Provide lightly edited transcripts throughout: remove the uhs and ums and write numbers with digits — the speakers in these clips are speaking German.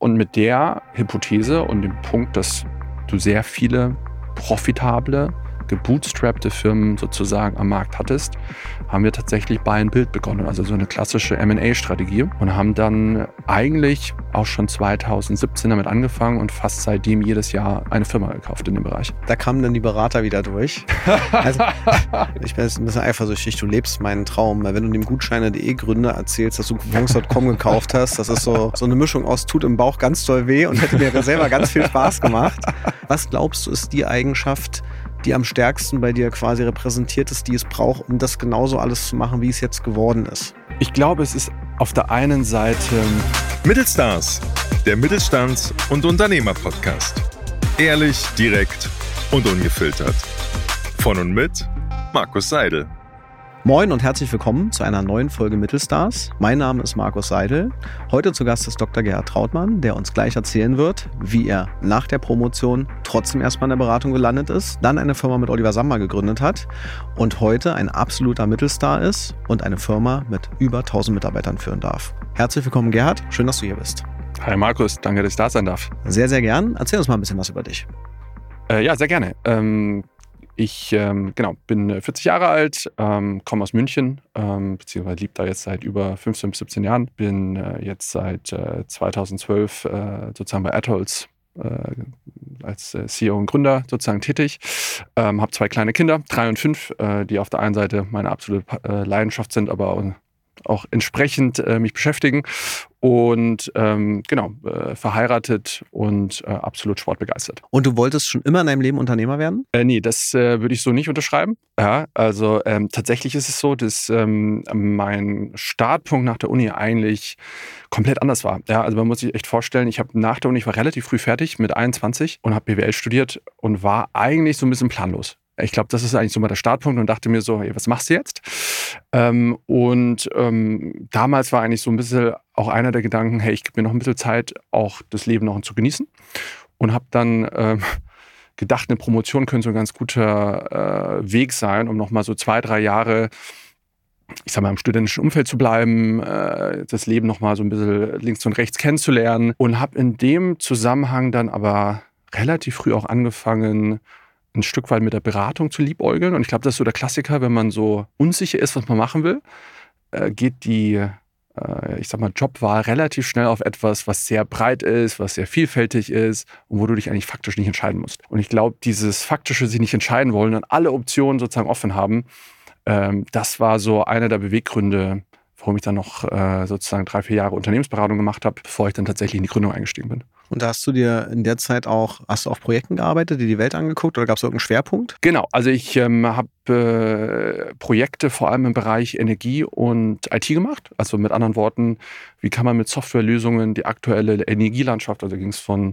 Und mit der Hypothese und dem Punkt, dass du sehr viele profitable, gebootstrappte Firmen sozusagen am Markt hattest, haben wir tatsächlich Buy and Build begonnen, also so eine klassische M&A-Strategie, und haben dann eigentlich auch schon 2017 damit angefangen und fast seitdem jedes Jahr eine Firma gekauft in dem Bereich. Da kamen dann die Berater wieder durch. Also, ich bin jetzt ein bisschen eifersüchtig, du lebst meinen Traum, weil wenn du dem Gutscheine.de Gründer erzählst, dass du Coupons.com gekauft hast, das ist so eine Mischung aus tut im Bauch ganz doll weh und hätte mir selber ganz viel Spaß gemacht. Was glaubst du, ist die Eigenschaft, die am stärksten bei dir quasi repräsentiert ist, die es braucht, um das genauso alles zu machen, wie es jetzt geworden ist? Ich glaube, es ist auf der einen Seite Mittelstars, der Mittelstands- und Unternehmer-Podcast. Ehrlich, direkt und ungefiltert. Von und mit Markus Seidel. Moin und herzlich willkommen zu einer neuen Folge Mittelstars. Mein Name ist Markus Seidel. Heute zu Gast ist Dr. Gerhard Trautmann, der uns gleich erzählen wird, wie er nach der Promotion trotzdem erstmal in der Beratung gelandet ist, dann eine Firma mit Oliver Sammer gegründet hat und heute ein absoluter Mittelstar ist und eine Firma mit über 1000 Mitarbeitern führen darf. Herzlich willkommen, Gerhard. Schön, dass du hier bist. Hi Markus, danke, dass ich da sein darf. Sehr, sehr gern. Erzähl uns mal ein bisschen was über dich. Ja, sehr gerne. Ich bin 40 Jahre alt, komme aus München, beziehungsweise lebe da jetzt seit über 15 bis 17 Jahren. Bin jetzt seit 2012 sozusagen bei AdHolz als CEO und Gründer sozusagen tätig. Habe 2 kleine Kinder, 3 und 5, die auf der einen Seite meine absolute Leidenschaft sind, aber auch entsprechend mich beschäftigen. Und verheiratet und absolut sportbegeistert. Und du wolltest schon immer in deinem Leben Unternehmer werden? Nee, das würde ich so nicht unterschreiben. Ja, also tatsächlich ist es so, dass mein Startpunkt nach der Uni eigentlich komplett anders war. Ja, also man muss sich echt vorstellen, ich war relativ früh fertig mit 21 und habe BWL studiert und war eigentlich so ein bisschen planlos. Ich glaube, das ist eigentlich so mal der Startpunkt und dachte mir so, hey, was machst du jetzt? Damals war eigentlich so ein bisschen auch einer der Gedanken, hey, ich gebe mir noch ein bisschen Zeit, auch das Leben noch zu genießen. Und habe dann gedacht, eine Promotion könnte so ein ganz guter Weg sein, um nochmal so 2-3 Jahre, ich sag mal, im studentischen Umfeld zu bleiben, das Leben nochmal so ein bisschen links und rechts kennenzulernen. Und habe in dem Zusammenhang dann aber relativ früh auch angefangen, ein Stück weit mit der Beratung zu liebäugeln. Und ich glaube, das ist so der Klassiker, wenn man so unsicher ist, was man machen will, geht die, Jobwahl relativ schnell auf etwas, was sehr breit ist, was sehr vielfältig ist und wo du dich eigentlich faktisch nicht entscheiden musst. Und ich glaube, dieses faktische sich nicht entscheiden wollen und alle Optionen sozusagen offen haben, das war so einer der Beweggründe, warum ich dann noch sozusagen 3-4 Jahre Unternehmensberatung gemacht habe, bevor ich dann tatsächlich in die Gründung eingestiegen bin. Und da hast du dir in der Zeit hast du auf Projekten gearbeitet, dir die Welt angeguckt oder gab es irgendeinen Schwerpunkt? Genau, also ich habe Projekte vor allem im Bereich Energie und IT gemacht. Also mit anderen Worten, wie kann man mit Softwarelösungen die aktuelle Energielandschaft, also ging es von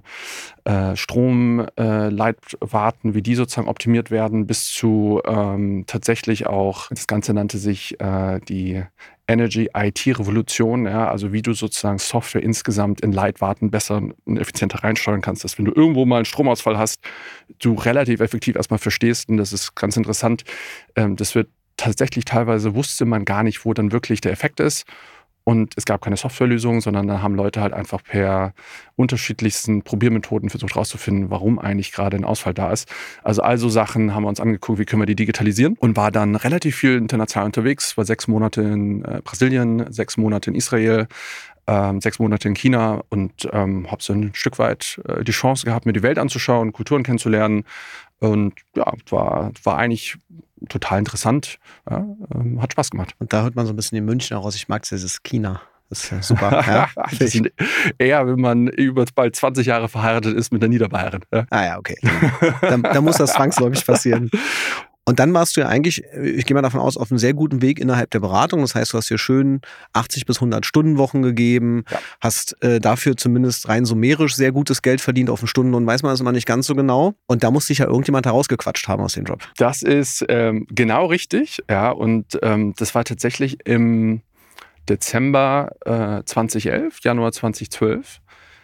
Stromleitwarten, wie die sozusagen optimiert werden, bis zu tatsächlich auch, das Ganze nannte sich die Energy IT-Revolution, ja, also wie du sozusagen Software insgesamt in Leitwarten besser und effizienter reinsteuern kannst, dass wenn du irgendwo mal einen Stromausfall hast, du relativ effektiv erstmal verstehst, und das ist ganz interessant, das wird tatsächlich teilweise wusste man gar nicht, wo dann wirklich der Effekt ist. Und es gab keine Softwarelösung, sondern dann haben Leute halt einfach per unterschiedlichsten Probiermethoden versucht rauszufinden, warum eigentlich gerade ein Ausfall da ist. Also Sachen haben wir uns angeguckt, wie können wir die digitalisieren, und war dann relativ viel international unterwegs, war 6 Monate in Brasilien, 6 Monate in Israel, 6 Monate in China und habe so ein Stück weit die Chance gehabt, mir die Welt anzuschauen, Kulturen kennenzulernen. Und ja, war eigentlich total interessant. Ja, hat Spaß gemacht. Und da hört man so ein bisschen den Münchner raus. Ich mag dieses China. Das ist ja super. Ja, das sind eher, wenn man über bald 20 Jahre verheiratet ist mit der Niederbayerin. Ja? Ah ja, okay. Da muss das zwangsläufig passieren. Und dann warst du ja eigentlich, ich gehe mal davon aus, auf einem sehr guten Weg innerhalb der Beratung. Das heißt, du hast dir schön 80 bis 100 Stundenwochen gegeben, ja. Hast dafür zumindest rein summerisch sehr gutes Geld verdient auf den Stundenlohn, weiß man das immer nicht ganz so genau. Und da musste sich ja irgendjemand herausgequatscht haben aus dem Job. Das ist genau richtig, ja. Und das war tatsächlich im Dezember 2011, Januar 2012,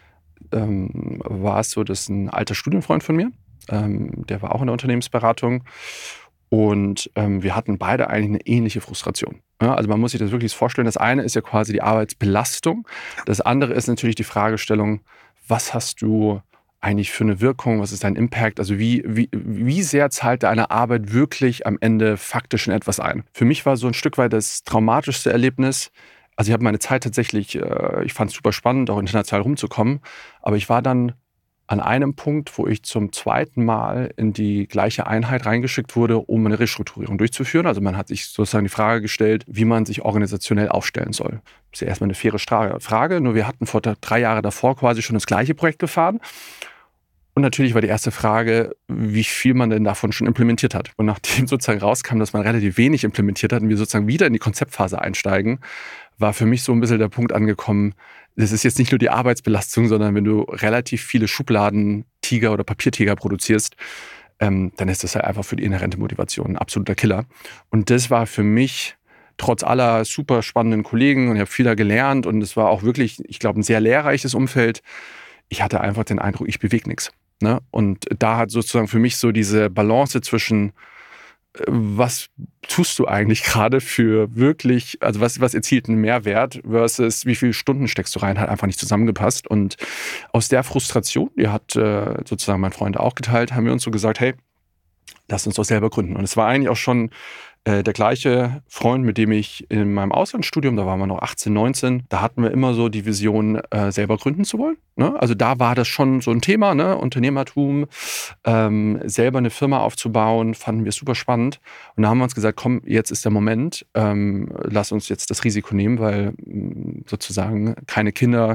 war es so, dass ein alter Studienfreund von mir, der war auch in der Unternehmensberatung. Und wir hatten beide eigentlich eine ähnliche Frustration. Ja, also man muss sich das wirklich vorstellen. Das eine ist ja quasi die Arbeitsbelastung. Das andere ist natürlich die Fragestellung, was hast du eigentlich für eine Wirkung, was ist dein Impact, also wie sehr zahlt deine Arbeit wirklich am Ende faktisch in etwas ein. Für mich war so ein Stück weit das traumatischste Erlebnis, also ich habe meine Zeit tatsächlich, ich fand es super spannend, auch international rumzukommen, aber ich war dann an einem Punkt, wo ich zum zweiten Mal in die gleiche Einheit reingeschickt wurde, um eine Restrukturierung durchzuführen. Also man hat sich sozusagen die Frage gestellt, wie man sich organisationell aufstellen soll. Das ist ja erstmal eine faire Frage, nur wir hatten vor 3 Jahren davor quasi schon das gleiche Projekt gefahren. Und natürlich war die erste Frage, wie viel man denn davon schon implementiert hat. Und nachdem sozusagen rauskam, dass man relativ wenig implementiert hat und wir sozusagen wieder in die Konzeptphase einsteigen, war für mich so ein bisschen der Punkt angekommen, das ist jetzt nicht nur die Arbeitsbelastung, sondern wenn du relativ viele Schubladentiger oder Papiertiger produzierst, dann ist das halt einfach für die inhärente Motivation ein absoluter Killer. Und das war für mich, trotz aller super spannenden Kollegen, und ich habe viel da gelernt und es war auch wirklich, ich glaube, ein sehr lehrreiches Umfeld. Ich hatte einfach den Eindruck, ich bewege nichts. Ne? Und da hat sozusagen für mich so diese Balance zwischen was tust du eigentlich gerade für wirklich, also was erzielt einen Mehrwert versus wie viele Stunden steckst du rein, hat einfach nicht zusammengepasst. Und aus der Frustration, die hat sozusagen mein Freund auch geteilt, haben wir uns so gesagt, hey, lass uns doch selber gründen. Und es war eigentlich auch schon der gleiche Freund, mit dem ich in meinem Auslandsstudium, da waren wir noch 18, 19, da hatten wir immer so die Vision, selber gründen zu wollen. Ne? Also da war das schon so ein Thema, ne? Unternehmertum, selber eine Firma aufzubauen, fanden wir super spannend. Und da haben wir uns gesagt, komm, jetzt ist der Moment, lass uns jetzt das Risiko nehmen, weil sozusagen keine Kinder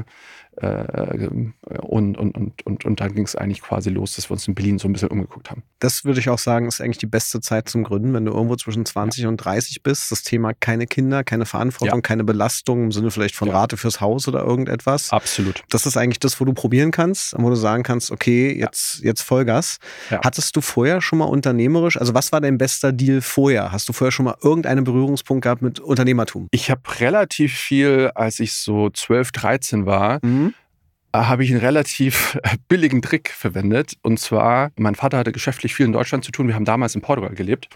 und dann ging es eigentlich quasi los, dass wir uns in Berlin so ein bisschen umgeguckt haben. Das würde ich auch sagen, ist eigentlich die beste Zeit zum Gründen, wenn du irgendwo zwischen 20 und 30 bist. Das Thema keine Kinder, keine Verantwortung, keine Belastung im Sinne vielleicht von Rate fürs Haus oder irgendetwas. Absolut. Das ist eigentlich das, wo du probieren kannst, wo du sagen kannst, okay, jetzt Vollgas. Ja. Hattest du vorher schon mal unternehmerisch, also was war dein bester Deal vorher? Hast du vorher schon mal irgendeinen Berührungspunkt gehabt mit Unternehmertum? Ich habe relativ viel, als ich so 12, 13 war, habe ich einen relativ billigen Trick verwendet. Und zwar, mein Vater hatte geschäftlich viel in Deutschland zu tun. Wir haben damals in Portugal gelebt.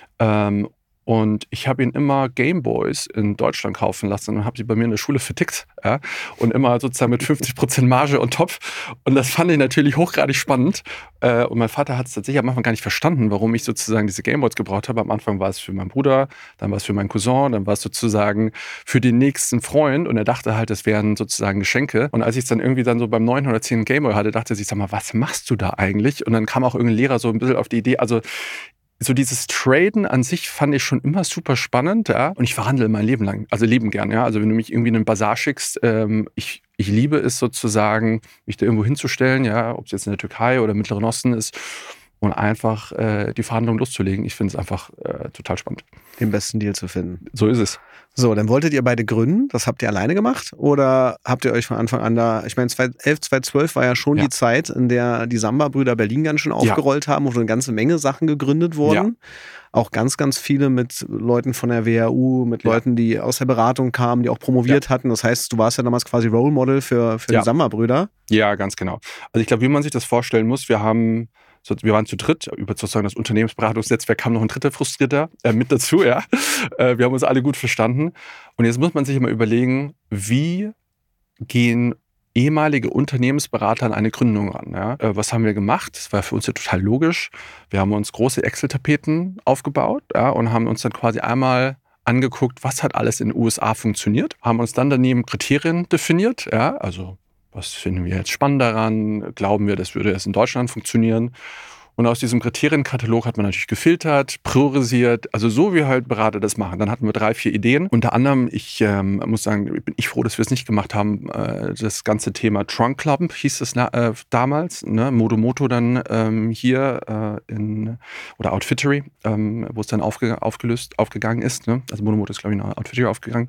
Und ich habe ihn immer Gameboys in Deutschland kaufen lassen und habe sie bei mir in der Schule vertickt. Ja? Und immer sozusagen mit 50% Marge on top. Und das fand ich natürlich hochgradig spannend. Und mein Vater hat es tatsächlich am Anfang gar nicht verstanden, warum ich sozusagen diese Gameboys gebraucht habe. Am Anfang war es für meinen Bruder, dann war es für meinen Cousin, dann war es sozusagen für den nächsten Freund. Und er dachte halt, das wären sozusagen Geschenke. Und als ich es dann irgendwie dann so beim 9 oder 10 Gameboy hatte, dachte er sich, sag mal, was machst du da eigentlich? Und dann kam auch irgendein Lehrer so ein bisschen auf die Idee, also so dieses Traden an sich fand ich schon immer super spannend, ja. Und ich verhandle mein Leben lang, also Leben gern, ja. Also wenn du mich irgendwie in einen Basar schickst, ich liebe es sozusagen, mich da irgendwo hinzustellen, ja, ob es jetzt in der Türkei oder im Mittleren Osten ist und einfach die Verhandlung loszulegen. Ich finde es einfach total spannend. Den besten Deal zu finden. So ist es. So, dann wolltet ihr beide gründen. Das habt ihr alleine gemacht? Oder habt ihr euch von Anfang an da, ich meine 2011, 2012 war ja schon die Zeit, in der die Samba-Brüder Berlin ganz schön aufgerollt haben, wo eine ganze Menge Sachen gegründet wurden. Ja. Auch ganz, ganz viele mit Leuten von der WHU, mit Leuten, die aus der Beratung kamen, die auch promoviert hatten. Das heißt, du warst ja damals quasi Role Model für die Samba-Brüder. Ja, ganz genau. Also ich glaube, wie man sich das vorstellen muss, wir waren zu dritt, über sozusagen das Unternehmensberatungsnetzwerk kam noch ein dritter Frustrierter mit dazu, ja. Wir haben uns alle gut verstanden. Und jetzt muss man sich immer überlegen, wie gehen ehemalige Unternehmensberater an eine Gründung ran. Ja? Was haben wir gemacht? Das war für uns ja total logisch. Wir haben uns große Excel-Tapeten aufgebaut, ja, und haben uns dann quasi einmal angeguckt, was hat alles in den USA funktioniert, haben uns dann daneben Kriterien definiert, ja, also was finden wir jetzt spannend daran? Glauben wir, das würde erst in Deutschland funktionieren? Und aus diesem Kriterienkatalog hat man natürlich gefiltert, priorisiert, also so wie halt Berater das machen. Dann hatten wir 3, 4 Ideen. Unter anderem, ich muss sagen, bin ich froh, dass wir es nicht gemacht haben, das ganze Thema Trunk Club hieß es damals, ne? Modomoto dann hier oder Outfittery, wo es dann aufgegangen ist. Ne? Also Modomoto ist, glaube ich, nach Outfittery aufgegangen.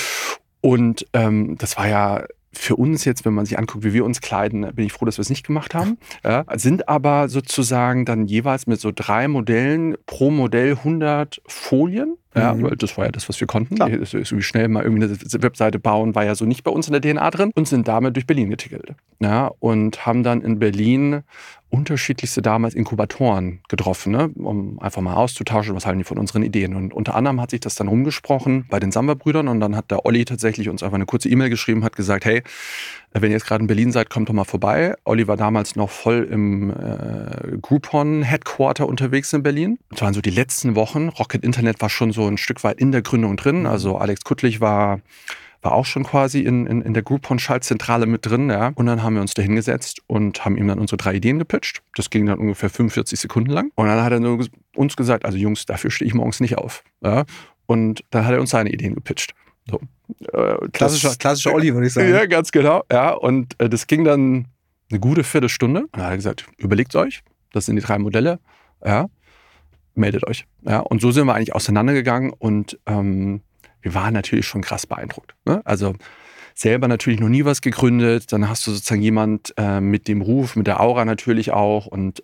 Und das war ja für uns jetzt, wenn man sich anguckt, wie wir uns kleiden, bin ich froh, dass wir es nicht gemacht haben. Ja, sind aber sozusagen dann jeweils mit so 3 Modellen, pro Modell 100 Folien. Ja, weil das war ja das, was wir konnten. So schnell mal irgendwie eine Webseite bauen, war ja so nicht bei uns in der DNA drin und sind damit durch Berlin getickelt. Ja, und haben dann in Berlin unterschiedlichste damals Inkubatoren getroffen, ne, um einfach mal auszutauschen, was halten die von unseren Ideen. Und unter anderem hat sich das dann rumgesprochen bei den Samba-Brüdern und dann hat der Olli tatsächlich uns einfach eine kurze E-Mail geschrieben, hat gesagt, hey, Wenn ihr jetzt gerade in Berlin seid, kommt doch mal vorbei. Olli war damals noch voll im Groupon-Headquarter unterwegs in Berlin. Das waren so die letzten Wochen. Rocket Internet war schon so ein Stück weit in der Gründung drin. Also Alex Kuttlich war auch schon quasi in der Groupon-Schaltzentrale mit drin. Ja. Und dann haben wir uns da hingesetzt und haben ihm dann unsere 3 Ideen gepitcht. Das ging dann ungefähr 45 Sekunden lang. Und dann hat er uns gesagt, also Jungs, dafür stehe ich morgens nicht auf. Ja. Und dann hat er uns seine Ideen gepitcht. So. Klassischer Olli, würde ich sagen. Ja, ganz genau. Ja, und das ging dann eine gute Viertelstunde. Und dann hat er gesagt, überlegt euch, das sind die 3 Modelle. Ja, meldet euch. Ja, und so sind wir eigentlich auseinandergegangen und wir waren natürlich schon krass beeindruckt. Ne? Also selber natürlich noch nie was gegründet. Dann hast du sozusagen jemand mit dem Ruf, mit der Aura natürlich auch. Und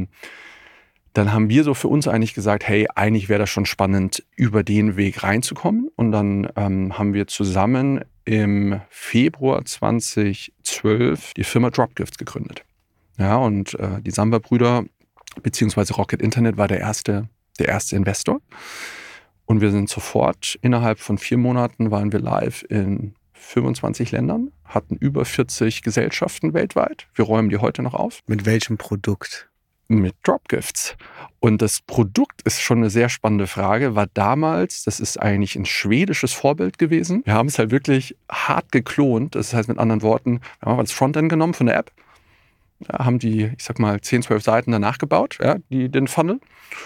dann haben wir so für uns eigentlich gesagt, hey, eigentlich wäre das schon spannend, über den Weg reinzukommen. Und dann haben wir zusammen im Februar 2012 die Firma Dropgifts gegründet. Ja, und die Samba-Brüder, beziehungsweise Rocket Internet war der erste Investor. Und wir sind sofort, innerhalb von 4 Monaten waren wir live in 25 Ländern, hatten über 40 Gesellschaften weltweit. Wir räumen die heute noch auf. Mit welchem Produkt? Mit Dropgifts. Und das Produkt ist schon eine sehr spannende Frage, war damals, das ist eigentlich ein schwedisches Vorbild gewesen. Wir haben es halt wirklich hart geklont. Das heißt mit anderen Worten, wir haben das Frontend genommen von der App, haben die, ich sag mal, 10, 12 Seiten danach gebaut, ja, den Funnel,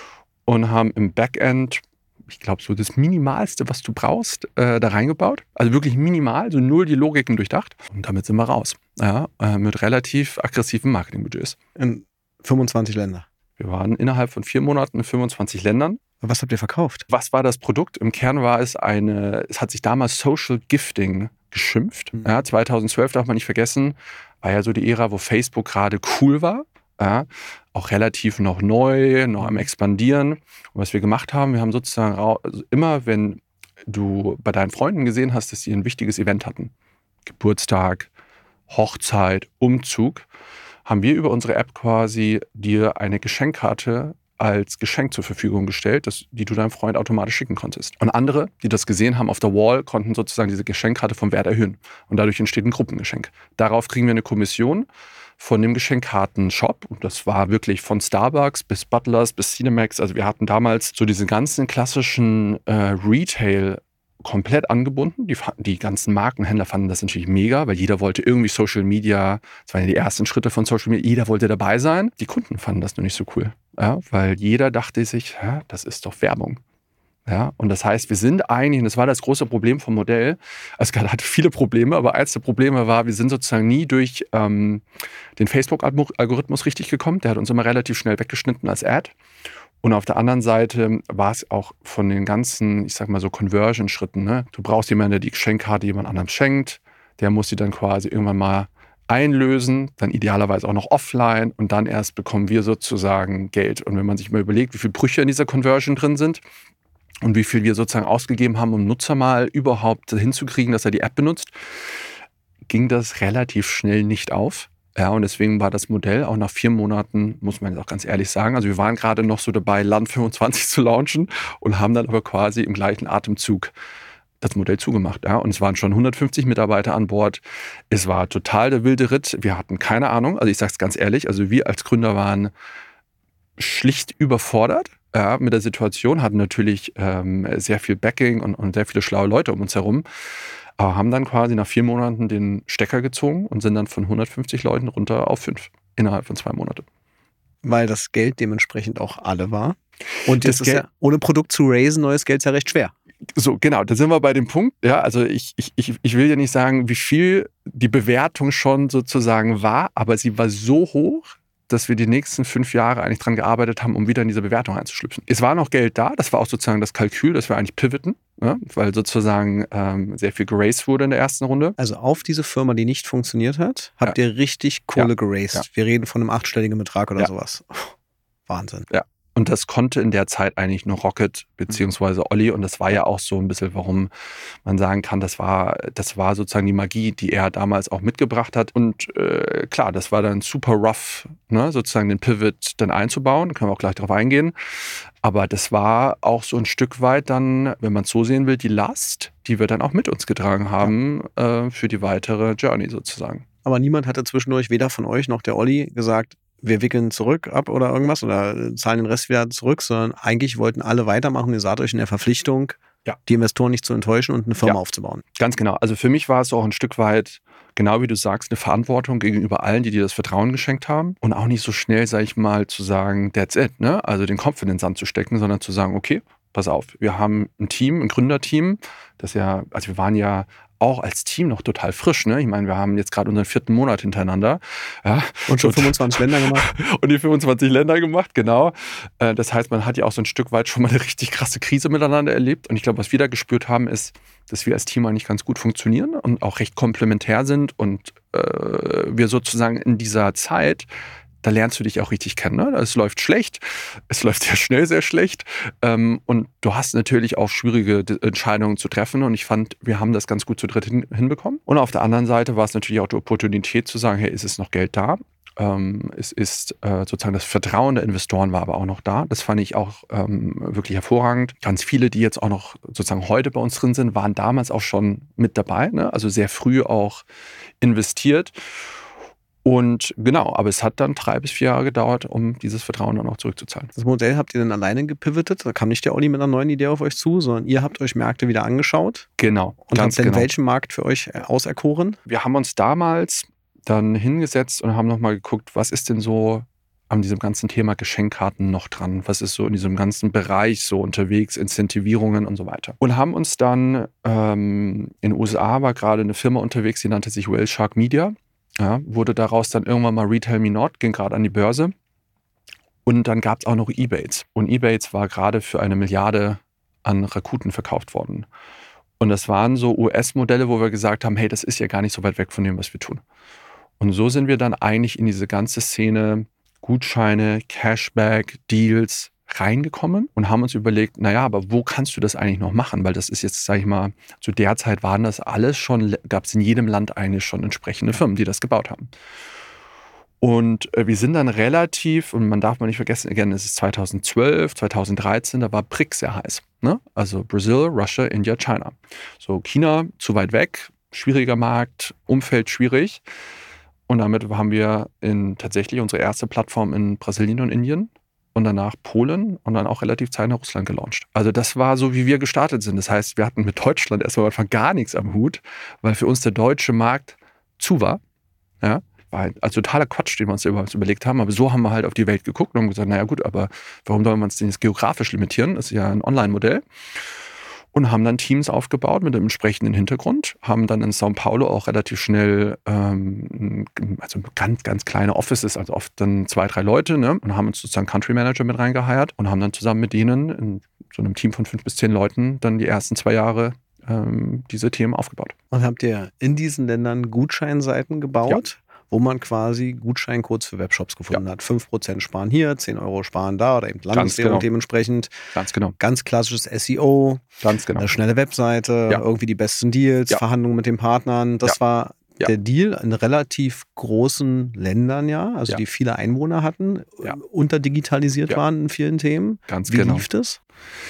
und haben im Backend, ich glaube, so das Minimalste, was du brauchst, da reingebaut. Also wirklich minimal, so null die Logiken durchdacht. Und damit sind wir raus. Ja, mit relativ aggressiven Marketingbudgets. In 25 Länder. Wir waren innerhalb von 4 Monaten in 25 Ländern. Was habt ihr verkauft? Was war das Produkt? Im Kern war es es hat sich damals Social Gifting geschimpft. Ja, 2012 darf man nicht vergessen, war ja so die Ära, wo Facebook gerade cool war. Ja, auch relativ noch neu, noch am expandieren. Und was wir gemacht haben, wir haben sozusagen also immer, wenn du bei deinen Freunden gesehen hast, dass sie ein wichtiges Event hatten, Geburtstag, Hochzeit, Umzug, haben wir über unsere App quasi dir eine Geschenkkarte als Geschenk zur Verfügung gestellt, die du deinem Freund automatisch schicken konntest. Und andere, die das gesehen haben auf der Wall, konnten sozusagen diese Geschenkkarte vom Wert erhöhen. Und dadurch entsteht ein Gruppengeschenk. Darauf kriegen wir eine Kommission von dem Geschenkkarten-Shop. Und das war wirklich von Starbucks bis Butlers bis Cinemax. Also wir hatten damals so diese ganzen klassischen Retail komplett angebunden. Die ganzen Markenhändler fanden das natürlich mega, weil jeder wollte irgendwie Social Media, das waren ja die ersten Schritte von Social Media, jeder wollte dabei sein. Die Kunden fanden das noch nicht so cool, ja, weil jeder dachte sich, ja, das ist doch Werbung. Ja, und das heißt, wir sind eigentlich, und das war das große Problem vom Modell, also es hatte viele Probleme, aber eins der Probleme war, wir sind sozusagen nie durch den Facebook-Algorithmus richtig gekommen. Der hat uns immer relativ schnell weggeschnitten als Ad. Und auf der anderen Seite war es auch von den ganzen, ich sag mal so Conversion-Schritten. Ne? Du brauchst jemanden, der die Geschenkkarte jemand anderem schenkt. Der muss sie dann quasi irgendwann mal einlösen, dann idealerweise auch noch offline. Und dann erst bekommen wir sozusagen Geld. Und wenn man sich mal überlegt, wie viele Brüche in dieser Conversion drin sind und wie viel wir sozusagen ausgegeben haben, um Nutzer mal überhaupt hinzukriegen, dass er die App benutzt, ging das relativ schnell nicht auf. Ja, und deswegen war das Modell auch nach 4 Monaten, muss man jetzt auch ganz ehrlich sagen, also wir waren gerade noch so dabei, Land 25 zu launchen und haben dann aber quasi im gleichen Atemzug das Modell zugemacht. Ja. Und es waren schon 150 Mitarbeiter an Bord. Es war total der wilde Ritt. Wir hatten keine Ahnung, also ich sage es ganz ehrlich, also wir als Gründer waren schlicht überfordert mit der Situation, hatten natürlich sehr viel Backing und sehr viele schlaue Leute um uns herum. Aber haben dann quasi nach 4 Monaten den Stecker gezogen und sind dann von 150 Leuten runter auf 5 innerhalb von 2 Monaten. Weil das Geld dementsprechend auch alle war. Und das ist ja, ohne Produkt zu raisen, neues Geld ist ja recht schwer. So, genau, da sind wir bei dem Punkt. Ja, also ich will ja nicht sagen, wie viel die Bewertung schon sozusagen war, aber sie war so hoch, dass wir die nächsten 5 Jahre eigentlich dran gearbeitet haben, um wieder in diese Bewertung einzuschlüpfen. Es war noch Geld da, das war auch sozusagen das Kalkül, dass wir eigentlich pivoten, ja, weil sozusagen sehr viel geraced wurde in der ersten Runde. Also auf diese Firma, die nicht funktioniert hat, habt ihr richtig Kohle geraced. Ja. Wir reden von einem 8-stelligen Betrag oder sowas. Wahnsinn. Ja. Und das konnte in der Zeit eigentlich nur Rocket beziehungsweise Olli. Und das war ja auch so ein bisschen, warum man sagen kann, das war sozusagen die Magie, die er damals auch mitgebracht hat. Und klar, das war dann super rough, ne, sozusagen den Pivot dann einzubauen. Da können wir auch gleich drauf eingehen. Aber das war auch so ein Stück weit dann, wenn man es so sehen will, die Last, die wir dann auch mit uns getragen haben für die weitere Journey sozusagen. Aber niemand hatte zwischendurch, weder von euch noch der Olli, gesagt, wir wickeln zurück ab oder irgendwas oder zahlen den Rest wieder zurück, sondern eigentlich wollten alle weitermachen. Ihr seid euch in der Verpflichtung, die Investoren nicht zu enttäuschen und eine Firma aufzubauen. Ganz genau. Also für mich war es auch ein Stück weit, genau wie du sagst, eine Verantwortung gegenüber allen, die dir das Vertrauen geschenkt haben. Und auch nicht so schnell, sag ich mal, zu sagen, that's it, ne? Also den Kopf in den Sand zu stecken, sondern zu sagen, okay, pass auf, wir haben ein Team, ein Gründerteam, das ja, also wir waren ja auch als Team noch total frisch, ne? Ich meine, wir haben jetzt gerade unseren 4. Monat hintereinander. Ja, und schon 25 Länder gemacht. Und die 25 Länder gemacht, genau. Das heißt, man hat ja auch so ein Stück weit schon mal eine richtig krasse Krise miteinander erlebt. Und ich glaube, was wir da gespürt haben, ist, dass wir als Team eigentlich ganz gut funktionieren und auch recht komplementär sind. Und wir sozusagen in dieser Zeit, da lernst du dich auch richtig kennen. Ne? Es läuft schlecht, es läuft sehr schnell sehr schlecht und du hast natürlich auch schwierige Entscheidungen zu treffen und ich fand, wir haben das ganz gut zu dritt hinbekommen. Und auf der anderen Seite war es natürlich auch die Opportunität zu sagen, hey, ist es noch Geld da? Es ist sozusagen das Vertrauen der Investoren war aber auch noch da. Das fand ich auch wirklich hervorragend. Ganz viele, die jetzt auch noch sozusagen heute bei uns drin sind, waren damals auch schon mit dabei, ne? Also sehr früh auch investiert. Und genau, aber es hat dann 3 bis 4 Jahre gedauert, um dieses Vertrauen dann auch zurückzuzahlen. Das Modell habt ihr dann alleine gepivotet? Da kam nicht der Olli mit einer neuen Idee auf euch zu, sondern ihr habt euch Märkte wieder angeschaut? Genau. Und habt dann welchen Markt für euch auserkoren? Wir haben uns damals dann hingesetzt und haben nochmal geguckt, was ist denn so an diesem ganzen Thema Geschenkkarten noch dran? Was ist so in diesem ganzen Bereich so unterwegs, Incentivierungen und so weiter? Und haben uns dann, in den USA war gerade eine Firma unterwegs, die nannte sich Whale Shark Media. Ja, wurde daraus dann irgendwann mal Retail Me Not, ging gerade an die Börse. Und dann gab es auch noch Ebates. Und Ebates war gerade für 1 Milliarde an Rakuten verkauft worden. Und das waren so US-Modelle, wo wir gesagt haben, hey, das ist ja gar nicht so weit weg von dem, was wir tun. Und so sind wir dann eigentlich in diese ganze Szene Gutscheine, Cashback, Deals reingekommen und haben uns überlegt, naja, aber wo kannst du das eigentlich noch machen? Weil das ist jetzt, sag ich mal, zu der Zeit waren das alles schon, gab es in jedem Land eigentlich schon entsprechende Firmen, die das gebaut haben. Und wir sind dann relativ, und man darf mal nicht vergessen, again, es ist 2012, 2013, da war BRICS sehr heiß. Ne? Also Brazil, Russia, India, China. So China zu weit weg, schwieriger Markt, Umfeld schwierig. Und damit haben wir tatsächlich unsere erste Plattform in Brasilien und Indien und danach Polen und dann auch relativ zeitnah Russland gelauncht. Also das war so, wie wir gestartet sind. Das heißt, wir hatten mit Deutschland erstmal am Anfang gar nichts am Hut, weil für uns der deutsche Markt zu war. Ja, war also totaler Quatsch, den wir uns überlegt haben. Aber so haben wir halt auf die Welt geguckt und haben gesagt, naja gut, aber warum sollen wir uns denn jetzt geografisch limitieren? Das ist ja ein Online-Modell. Und haben dann Teams aufgebaut mit dem entsprechenden Hintergrund, haben dann in São Paulo auch relativ schnell also ganz, ganz kleine Offices, also oft dann 2, 3 Leute, ne? Und haben uns sozusagen Country Manager mit reingeheiert und haben dann zusammen mit denen in so einem Team von 5 bis 10 Leuten dann die ersten 2 Jahre diese Themen aufgebaut. Und habt ihr in diesen Ländern Gutscheinseiten gebaut? Ja. Wo man quasi Gutscheincodes für Webshops gefunden hat. 5% sparen hier, 10 Euro sparen da oder eben Landeswährung dementsprechend. Ganz genau. Ganz klassisches SEO. Ganz genau. Eine schnelle Webseite, irgendwie die besten Deals, Verhandlungen mit den Partnern. Das war der Deal in relativ großen Ländern, also die viele Einwohner hatten, unterdigitalisiert waren in vielen Themen. Ganz Wie genau. lief das?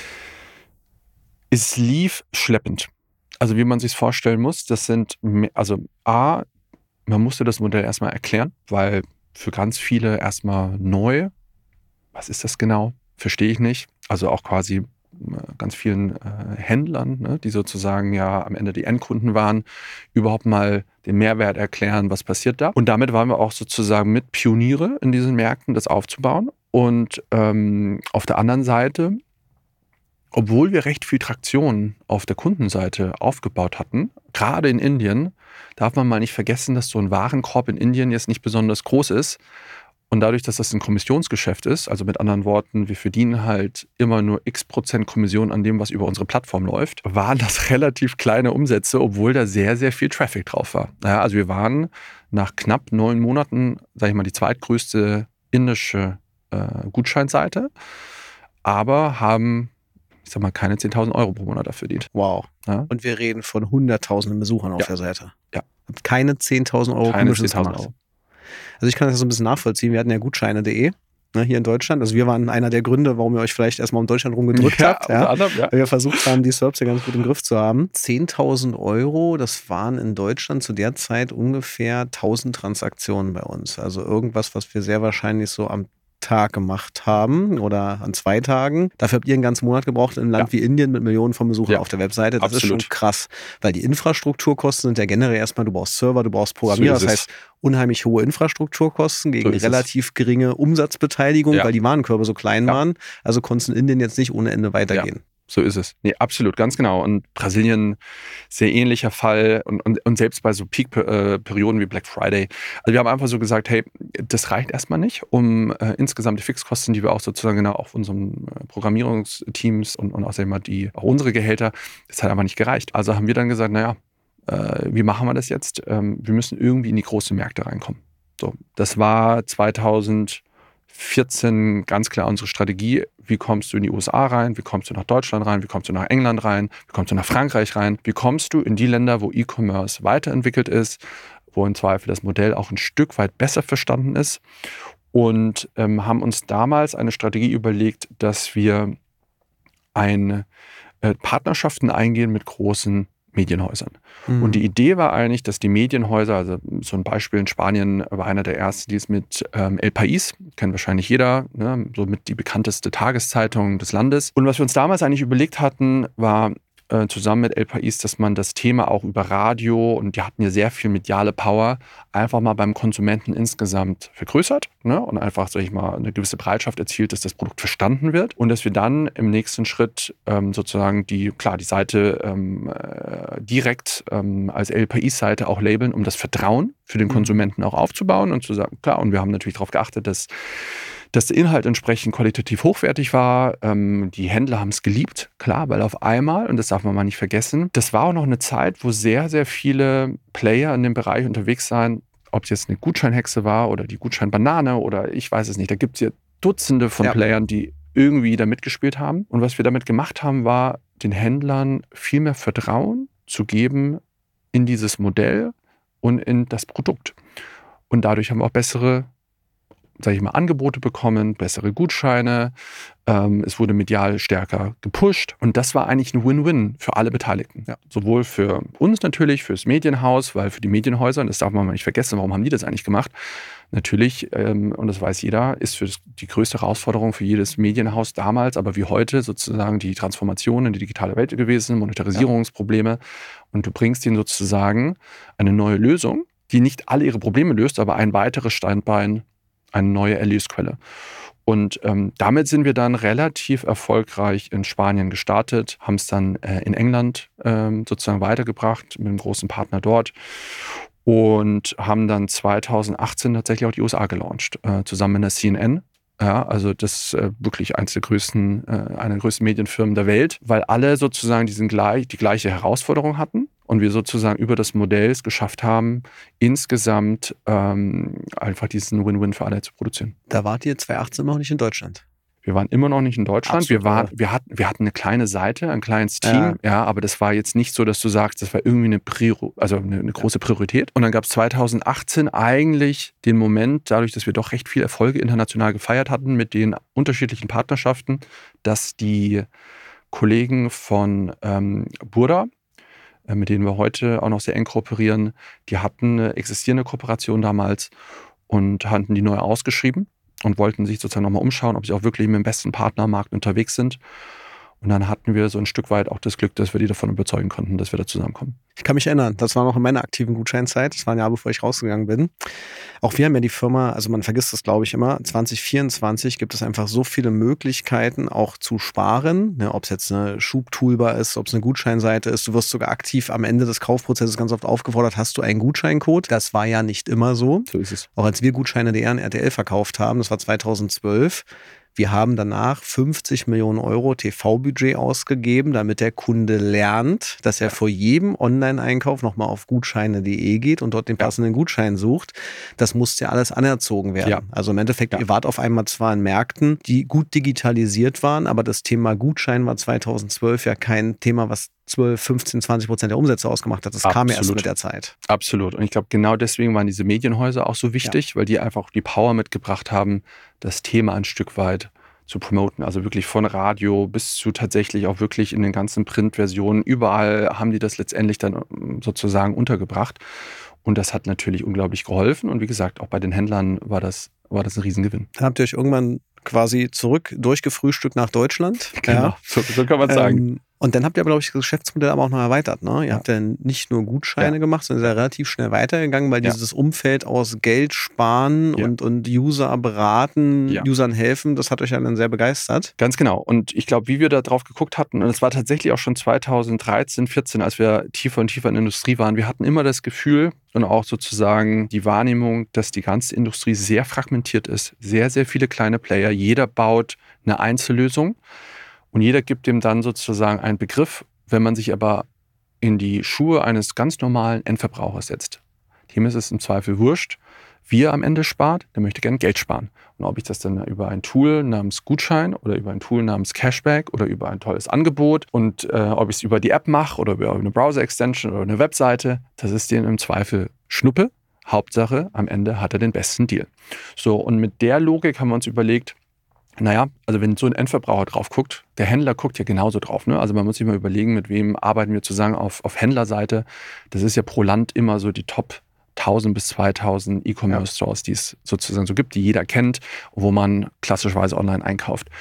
Es lief schleppend. Also wie man sich vorstellen muss, das sind, also man musste das Modell erstmal erklären, weil für ganz viele erstmal neu, was ist das genau, verstehe ich nicht. Also auch quasi ganz vielen Händlern, ne, die sozusagen ja am Ende die Endkunden waren, überhaupt mal den Mehrwert erklären, was passiert da. Und damit waren wir auch sozusagen mit Pioniere in diesen Märkten, das aufzubauen. Und auf der anderen Seite, obwohl wir recht viel Traktion auf der Kundenseite aufgebaut hatten, gerade in Indien, darf man mal nicht vergessen, dass so ein Warenkorb in Indien jetzt nicht besonders groß ist. Und dadurch, dass das ein Kommissionsgeschäft ist, also mit anderen Worten, wir verdienen halt immer nur x% Kommission an dem, was über unsere Plattform läuft, waren das relativ kleine Umsätze, obwohl da sehr, sehr viel Traffic drauf war. Ja, also wir waren nach knapp 9 Monaten, sage ich mal, die zweitgrößte indische Gutscheinseite, aber haben, ich sag mal, keine 10.000 Euro pro Monat dafür verdient. Wow. Ja? Und wir reden von Hunderttausenden Besuchern auf der Seite. Ja. Keine 10.000 Euro keine Commissions 10.000 gemacht. Euro. Also ich kann das so ein bisschen nachvollziehen. Wir hatten ja Gutscheine.de. ne, hier in Deutschland. Also wir waren einer der Gründe, warum ihr euch vielleicht erstmal um Deutschland rumgedrückt habt. Unter anderem, Weil wir versucht haben, die SERPs ja ganz gut im Griff zu haben. 10.000 Euro, das waren in Deutschland zu der Zeit ungefähr 1.000 Transaktionen bei uns. Also irgendwas, was wir sehr wahrscheinlich so am Tag gemacht haben oder an 2 Tagen. Dafür habt ihr einen ganzen Monat gebraucht in einem Land wie Indien mit Millionen von Besuchern auf der Webseite. Das absolut. ist schon krass, weil die Infrastrukturkosten sind ja generell erstmal, du brauchst Server, du brauchst Programmierer, So das heißt unheimlich hohe Infrastrukturkosten gegen relativ geringe Umsatzbeteiligung, weil die Warenkörbe so klein waren. Also konntest in Indien jetzt nicht ohne Ende weitergehen. So ist es. Nee, absolut, ganz genau. Und Brasilien, sehr ähnlicher Fall. Und selbst bei so Peak-Perioden wie Black Friday. Also wir haben einfach so gesagt, hey, das reicht erstmal nicht, um insgesamt die Fixkosten, die wir auch sozusagen genau auf unseren Programmierungsteams und auch, sag ich mal, auch unsere Gehälter, das hat einfach nicht gereicht. Also haben wir dann gesagt, naja, wie machen wir das jetzt? Wir müssen irgendwie in die großen Märkte reinkommen. So, das war 2014 ganz klar unsere Strategie. Wie kommst du in die USA rein? Wie kommst du nach Deutschland rein? Wie kommst du nach England rein? Wie kommst du nach Frankreich rein? Wie kommst du in die Länder, wo E-Commerce weiterentwickelt ist, wo im Zweifel das Modell auch ein Stück weit besser verstanden ist? Und haben uns damals eine Strategie überlegt, dass wir Partnerschaften eingehen mit großen Medienhäusern. Und die Idee war eigentlich, dass die Medienhäuser, also so ein Beispiel in Spanien war einer der ersten, die es mit El País, kennt wahrscheinlich jeder, ne, somit die bekannteste Tageszeitung des Landes. Und was wir uns damals eigentlich überlegt hatten, war zusammen mit El País, dass man das Thema auch über Radio, und die hatten ja sehr viel mediale Power, einfach mal beim Konsumenten insgesamt vergrößert, ne, und einfach, sag ich mal, eine gewisse Bereitschaft erzielt, dass das Produkt verstanden wird und dass wir dann im nächsten Schritt sozusagen die Seite direkt als El País-Seite auch labeln, um das Vertrauen für den Konsumenten auch aufzubauen und zu sagen, klar, und wir haben natürlich darauf geachtet, dass der Inhalt entsprechend qualitativ hochwertig war. Die Händler haben es geliebt, klar, weil auf einmal, und das darf man mal nicht vergessen, das war auch noch eine Zeit, wo sehr, sehr viele Player in dem Bereich unterwegs waren, ob es jetzt eine Gutscheinhexe war oder die Gutscheinbanane oder ich weiß es nicht. Da gibt es ja Dutzende von Playern, die irgendwie da mitgespielt haben. Und was wir damit gemacht haben, war, den Händlern viel mehr Vertrauen zu geben in dieses Modell und in das Produkt. Und dadurch haben wir auch bessere, sage ich mal, Angebote bekommen, bessere Gutscheine. Es wurde medial stärker gepusht. Und das war eigentlich ein Win-Win für alle Beteiligten. Ja. Sowohl für uns natürlich, fürs Medienhaus, weil für die Medienhäuser, und das darf man mal nicht vergessen, warum haben die das eigentlich gemacht? Natürlich, und das weiß jeder, ist die größte Herausforderung für jedes Medienhaus damals, aber wie heute sozusagen die Transformation in die digitale Welt gewesen, Monetarisierungsprobleme. Und du bringst ihnen sozusagen eine neue Lösung, die nicht alle ihre Probleme löst, aber ein weiteres Standbein, eine neue Erlösquelle. Und damit sind wir dann relativ erfolgreich in Spanien gestartet, haben es dann in England sozusagen weitergebracht mit einem großen Partner dort und haben dann 2018 tatsächlich auch die USA gelauncht, zusammen mit der CNN. Ja, also das ist wirklich eine der größten Medienfirmen der Welt, weil alle sozusagen die gleiche Herausforderung hatten und wir sozusagen über das Modell es geschafft haben, insgesamt einfach diesen Win-Win für alle zu produzieren. Da wart ihr 2018 immer noch nicht in Deutschland? Wir waren immer noch nicht in Deutschland. Absolut, wir hatten eine kleine Seite, ein kleines Team, aber das war jetzt nicht so, dass du sagst, das war irgendwie eine große Priorität. Und dann gab es 2018 eigentlich den Moment, dadurch, dass wir doch recht viele Erfolge international gefeiert hatten mit den unterschiedlichen Partnerschaften, dass die Kollegen von Burda, mit denen wir heute auch noch sehr eng kooperieren, die hatten eine existierende Kooperation damals und hatten die neu ausgeschrieben und wollten sich sozusagen nochmal umschauen, ob sie auch wirklich mit dem besten Partner am Markt unterwegs sind. Und dann hatten wir so ein Stück weit auch das Glück, dass wir die davon überzeugen konnten, dass wir da zusammenkommen. Ich kann mich erinnern, das war noch in meiner aktiven Gutscheinzeit. Das war ein Jahr, bevor ich rausgegangen bin. Auch wir haben ja die Firma, also man vergisst das, glaube ich, immer, 2024 gibt es einfach so viele Möglichkeiten auch zu sparen. Ne, ob es jetzt eine Schub-Toolbar ist, ob es eine Gutscheinseite ist. Du wirst sogar aktiv am Ende des Kaufprozesses ganz oft aufgefordert, hast du einen Gutscheincode? Das war ja nicht immer so. So ist es. Auch als wir Gutscheine.de an RTL verkauft haben, das war 2012, wir haben danach 50 Millionen Euro TV-Budget ausgegeben, damit der Kunde lernt, dass er vor jedem Online-Einkauf nochmal auf gutscheine.de geht und dort den passenden Gutschein sucht. Das musste ja alles anerzogen werden. Ja. Also im Endeffekt, ihr wart auf einmal zwar in Märkten, die gut digitalisiert waren, aber das Thema Gutschein war 2012 ja kein Thema, was 12, 15, 20% der Umsätze ausgemacht hat. Das kam ja erst mit der Zeit. Absolut. Und ich glaube, genau deswegen waren diese Medienhäuser auch so wichtig, weil die einfach die Power mitgebracht haben, das Thema ein Stück weit zu promoten. Also wirklich von Radio bis zu tatsächlich auch wirklich in den ganzen Printversionen. Überall haben die das letztendlich dann sozusagen untergebracht. Und das hat natürlich unglaublich geholfen. Und wie gesagt, auch bei den Händlern war das ein Riesengewinn. Dann habt ihr euch irgendwann quasi zurück durchgefrühstückt nach Deutschland. Genau, so kann man sagen. Und dann habt ihr, glaube ich, das Geschäftsmodell aber auch noch erweitert. Ne? Ihr habt ja nicht nur Gutscheine gemacht, sondern seid relativ schnell weitergegangen, weil dieses Umfeld aus Geld sparen und User beraten, Usern helfen, das hat euch ja dann sehr begeistert. Ganz genau. Und ich glaube, wie wir da drauf geguckt hatten, und es war tatsächlich auch schon 2013, 14, als wir tiefer und tiefer in der Industrie waren, wir hatten immer das Gefühl und auch sozusagen die Wahrnehmung, dass die ganze Industrie sehr fragmentiert ist. Sehr, sehr viele kleine Player. Jeder baut eine Einzellösung. Und jeder gibt dem dann sozusagen einen Begriff, wenn man sich aber in die Schuhe eines ganz normalen Endverbrauchers setzt. Dem ist es im Zweifel wurscht, wie er am Ende spart, der möchte gerne Geld sparen. Und ob ich das dann über ein Tool namens Gutschein oder über ein Tool namens Cashback oder über ein tolles Angebot und ob ich es über die App mache oder über eine Browser-Extension oder eine Webseite, das ist denen im Zweifel Schnuppe. Hauptsache, am Ende hat er den besten Deal. So, und mit der Logik haben wir uns überlegt, naja, also wenn so ein Endverbraucher drauf guckt, der Händler guckt ja genauso drauf. Ne? Also man muss sich mal überlegen, mit wem arbeiten wir zusammen auf Händlerseite. Das ist ja pro Land immer so die Top 1000 bis 2000 E-Commerce-Stores, die es sozusagen so gibt, die jeder kennt, wo man klassischerweise online einkauft.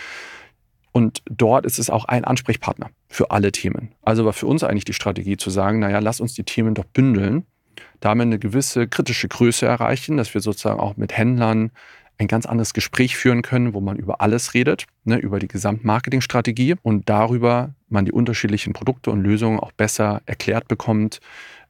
Und dort ist es auch ein Ansprechpartner für alle Themen. Also war für uns eigentlich die Strategie zu sagen, naja, lass uns die Themen doch bündeln, damit eine gewisse kritische Größe erreichen, dass wir sozusagen auch mit Händlern ein ganz anderes Gespräch führen können, wo man über alles redet, ne, über die Gesamtmarketingstrategie und darüber man die unterschiedlichen Produkte und Lösungen auch besser erklärt bekommt.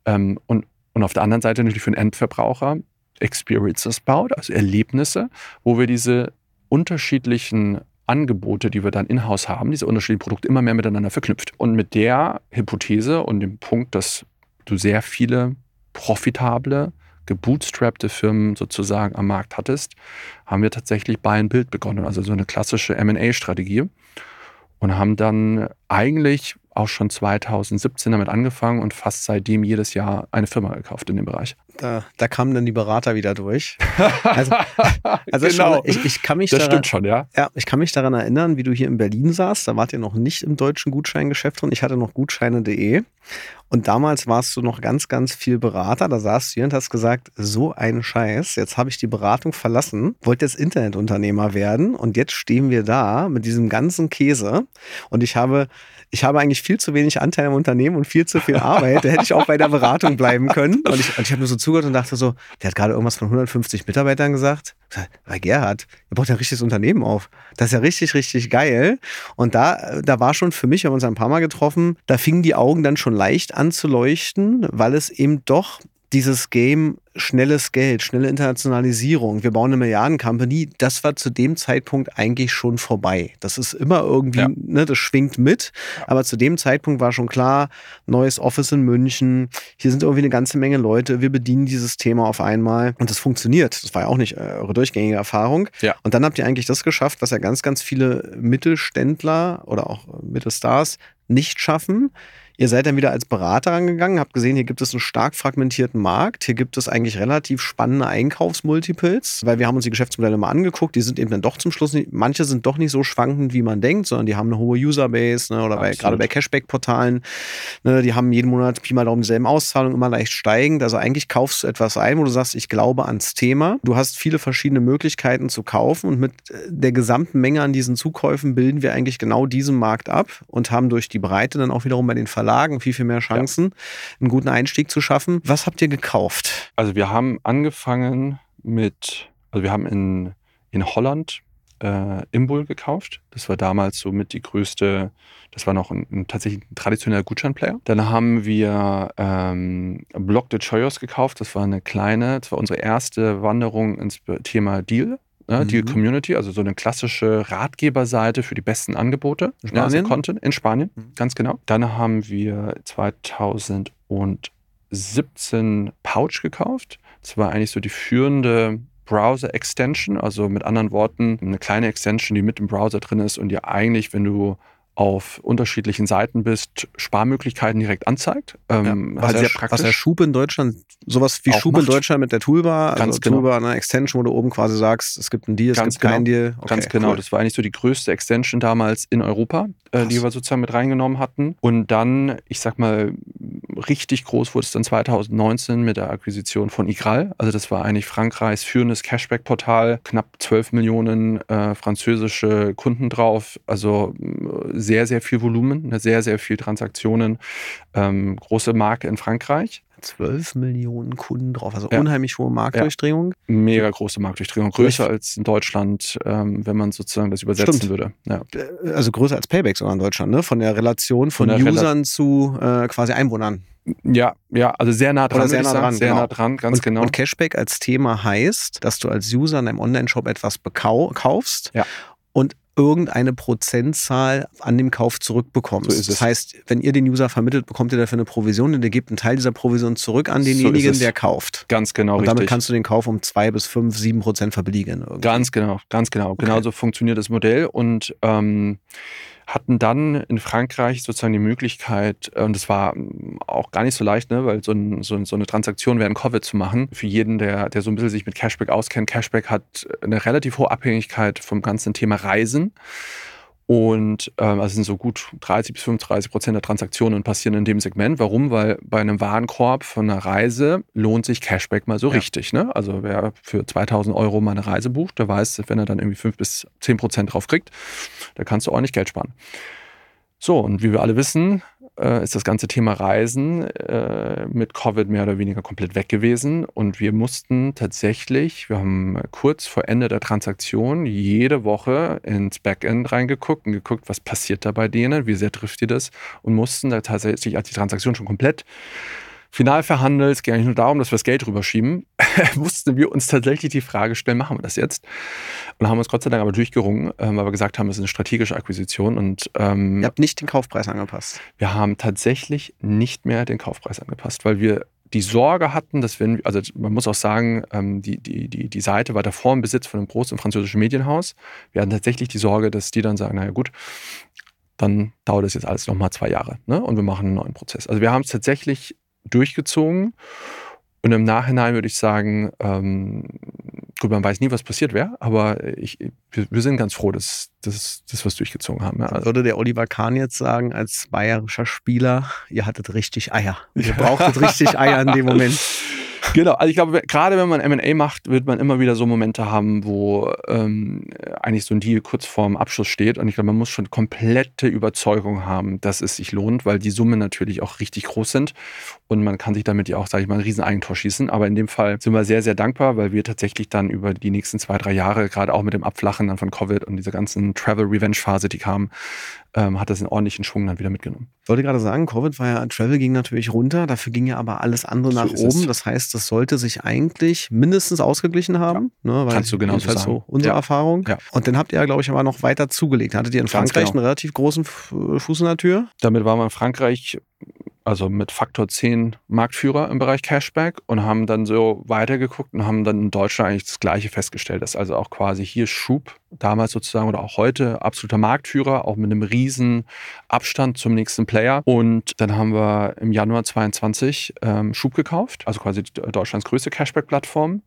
Und auf der anderen Seite natürlich für den Endverbraucher Experiences baut, also Erlebnisse, wo wir diese unterschiedlichen Angebote, die wir dann in-house haben, diese unterschiedlichen Produkte immer mehr miteinander verknüpft. Und mit der Hypothese und dem Punkt, dass du sehr viele profitable, gebootstrappte Firmen sozusagen am Markt hattest, haben wir tatsächlich Buy and Build begonnen, also so eine klassische M&A-Strategie und haben dann eigentlich auch schon 2017 damit angefangen und fast seitdem jedes Jahr eine Firma gekauft in dem Bereich. Da kamen dann die Berater wieder durch. Also genau. Ich kann mich das stimmt schon, ja. Ja, ich kann mich daran erinnern, wie du hier in Berlin saßt. Da wart ihr noch nicht im deutschen Gutscheingeschäft und ich hatte noch Gutscheine.de. Und damals warst du noch ganz, ganz viel Berater. Da saßt du hier und hast gesagt, so ein Scheiß, jetzt habe ich die Beratung verlassen, wollte jetzt Internetunternehmer werden und jetzt stehen wir da mit diesem ganzen Käse und ich habe eigentlich viel zu wenig Anteil am Unternehmen und viel zu viel Arbeit. Da hätte ich auch bei der Beratung bleiben können. Und ich habe nur so zugehört und dachte so, der hat gerade irgendwas von 150 Mitarbeitern gesagt. Bei Gerhard, ihr baut ja ein richtiges Unternehmen auf. Das ist ja richtig, richtig geil. Und da war schon für mich, wir haben uns ein paar Mal getroffen, da fingen die Augen dann schon leicht an zu leuchten, weil es eben doch dieses Game schnelles Geld, schnelle Internationalisierung, wir bauen eine Milliarden-Company, das war zu dem Zeitpunkt eigentlich schon vorbei. Das ist immer irgendwie, ne, das schwingt mit, aber zu dem Zeitpunkt war schon klar, neues Office in München, hier sind irgendwie eine ganze Menge Leute, wir bedienen dieses Thema auf einmal und das funktioniert. Das war ja auch nicht eure durchgängige Erfahrung. Ja. Und dann habt ihr eigentlich das geschafft, was ja ganz, ganz viele Mittelständler oder auch Mittelstars nicht schaffen. Ihr seid dann wieder als Berater rangegangen, habt gesehen, hier gibt es einen stark fragmentierten Markt, hier gibt es eigentlich relativ spannende Einkaufsmultiples, weil wir haben uns die Geschäftsmodelle mal angeguckt, die sind eben dann doch zum Schluss nicht, manche sind doch nicht so schwankend, wie man denkt, sondern die haben eine hohe Userbase, ne, oder gerade bei Cashback-Portalen, ne, die haben jeden Monat Pi mal Daumen dieselben Auszahlungen, immer leicht steigend, also eigentlich kaufst du etwas ein, wo du sagst, ich glaube ans Thema, du hast viele verschiedene Möglichkeiten zu kaufen und mit der gesamten Menge an diesen Zukäufen bilden wir eigentlich genau diesen Markt ab und haben durch die Breite dann auch wiederum bei den Verlagen viel mehr Chancen, einen guten Einstieg zu schaffen. Was habt ihr gekauft? Also wir haben angefangen wir haben in Holland Imbul gekauft. Das war damals somit die größte, das war noch tatsächlich ein traditioneller Gutscheinplayer. Dann haben wir Block de Choyos gekauft. Das war unsere erste Wanderung ins Thema Deal. Deal Community, also so eine klassische Ratgeberseite für die besten Angebote. In Spanien? Also Content in Spanien, ganz genau. Dann haben wir 2017 Pouch gekauft. Das war eigentlich so die führende Browser-Extension, also mit anderen Worten eine kleine Extension, die mit im Browser drin ist und die eigentlich, wenn du auf unterschiedlichen Seiten bist, Sparmöglichkeiten direkt anzeigt. Halt sehr praktisch. Was der Schub in Deutschland, sowas wie auch Schub macht. in Deutschland mit der Toolbar, Ganz also genau. Toolbar, eine Extension, wo du oben quasi sagst, es gibt einen Deal, es gibt keinen Deal. Okay, ganz genau. Cool. Das war eigentlich so die größte Extension damals in Europa, die wir sozusagen mit reingenommen hatten. Und dann, ich sag mal, richtig groß wurde es dann 2019 mit der Akquisition von Igral. Also das war eigentlich Frankreichs führendes Cashback-Portal, knapp 12 Millionen französische Kunden drauf. Also sehr, sehr viel Volumen, sehr, sehr viel Transaktionen. Große Marke in Frankreich. 12 Millionen Kunden drauf, also unheimlich hohe Marktdurchdringung. Ja. Mega große Marktdurchdringung, größer als in Deutschland, wenn man sozusagen das übersetzen würde. Ja. Also größer als Payback sogar in Deutschland, ne? Von der Relation von Usern zu quasi Einwohnern. Ja, also sehr nah dran. Sehr nah dran, ganz genau. Und Cashback als Thema heißt, dass du als User in einem Online-Shop etwas kaufst und irgendeine Prozentzahl an dem Kauf zurückbekommst. So ist es. Das heißt, wenn ihr den User vermittelt, bekommt ihr dafür eine Provision und ihr gebt einen Teil dieser Provision zurück an denjenigen, der kauft. Ganz genau, und richtig. Und damit kannst du den Kauf um 2 bis 5, 7% verbilligen. Irgendwie. Ganz genau. Okay. Genauso funktioniert das Modell und hatten dann in Frankreich sozusagen die Möglichkeit, und das war auch gar nicht so leicht, ne, weil so eine Transaktion während Covid zu machen, für jeden, der so ein bisschen sich mit Cashback auskennt. Cashback hat eine relativ hohe Abhängigkeit vom ganzen Thema Reisen. Und also sind so gut 30-35% der Transaktionen passieren in dem Segment. Warum? Weil bei einem Warenkorb von einer Reise lohnt sich Cashback mal so richtig. Ne? Also wer für 2.000 € mal eine Reise bucht, der weiß, wenn er dann irgendwie 5-10% drauf kriegt, da kannst du ordentlich Geld sparen. So, und wie wir alle wissen, ist das ganze Thema Reisen mit Covid mehr oder weniger komplett weg gewesen. Und wir mussten tatsächlich, wir haben kurz vor Ende der Transaktion jede Woche ins Backend reingeguckt und geguckt, was passiert da bei denen, wie sehr trifft die das, und mussten da tatsächlich, als die Transaktion schon komplett final verhandelt, es ging eigentlich nur darum, dass wir das Geld rüberschieben, mussten wir uns tatsächlich die Frage stellen, machen wir das jetzt? Und haben uns Gott sei Dank aber durchgerungen, weil wir gesagt haben, es ist eine strategische Akquisition. Und ihr habt nicht den Kaufpreis angepasst? Wir haben tatsächlich nicht mehr den Kaufpreis angepasst, weil wir die Sorge hatten, dass wenn, also man muss auch sagen, die Seite war davor im Besitz von einem großen französischen Medienhaus. Wir hatten tatsächlich die Sorge, dass die dann sagen, naja gut, dann dauert das jetzt alles nochmal 2 Jahre, ne? Und wir machen einen neuen Prozess. Also wir haben es tatsächlich durchgezogen und im Nachhinein würde ich sagen, gut, man weiß nie, was passiert wäre, aber wir sind ganz froh, dass wir es durchgezogen haben. Ja. Würde der Oliver Kahn jetzt sagen, als bayerischer Spieler, ihr hattet richtig Eier. Ihr brauchtet richtig Eier in dem Moment. Genau, also ich glaube, gerade wenn man M&A macht, wird man immer wieder so Momente haben, wo eigentlich so ein Deal kurz vorm Abschluss steht. Und ich glaube, man muss schon komplette Überzeugung haben, dass es sich lohnt, weil die Summen natürlich auch richtig groß sind. Und man kann sich damit ja auch, sage ich mal, ein riesen Eigentor schießen. Aber in dem Fall sind wir sehr, sehr dankbar, weil wir tatsächlich dann über die nächsten 2-3 Jahre, gerade auch mit dem Abflachen dann von Covid und dieser ganzen Travel-Revenge-Phase, die kam, hat das einen ordentlichen Schwung dann wieder mitgenommen. Ich wollte gerade sagen, Covid war ja, Travel ging natürlich runter, dafür ging ja aber alles andere nach oben. Das heißt, das sollte sich eigentlich mindestens ausgeglichen haben. Ja. Ne, weil kannst du genau so sagen. So unsere Erfahrung. Ja. Und dann habt ihr ja, glaube ich, aber noch weiter zugelegt. Hattet ihr in Frankreich einen relativ großen Fuß in der Tür? Damit waren wir in Frankreich also mit Faktor 10 Marktführer im Bereich Cashback und haben dann so weitergeguckt und haben dann in Deutschland eigentlich das Gleiche festgestellt, dass also auch quasi hier Schub damals sozusagen oder auch heute absoluter Marktführer, auch mit einem riesen Abstand zum nächsten Player. Und dann haben wir im Januar 2022 Schub gekauft, also quasi Deutschlands größte Cashback-Plattform.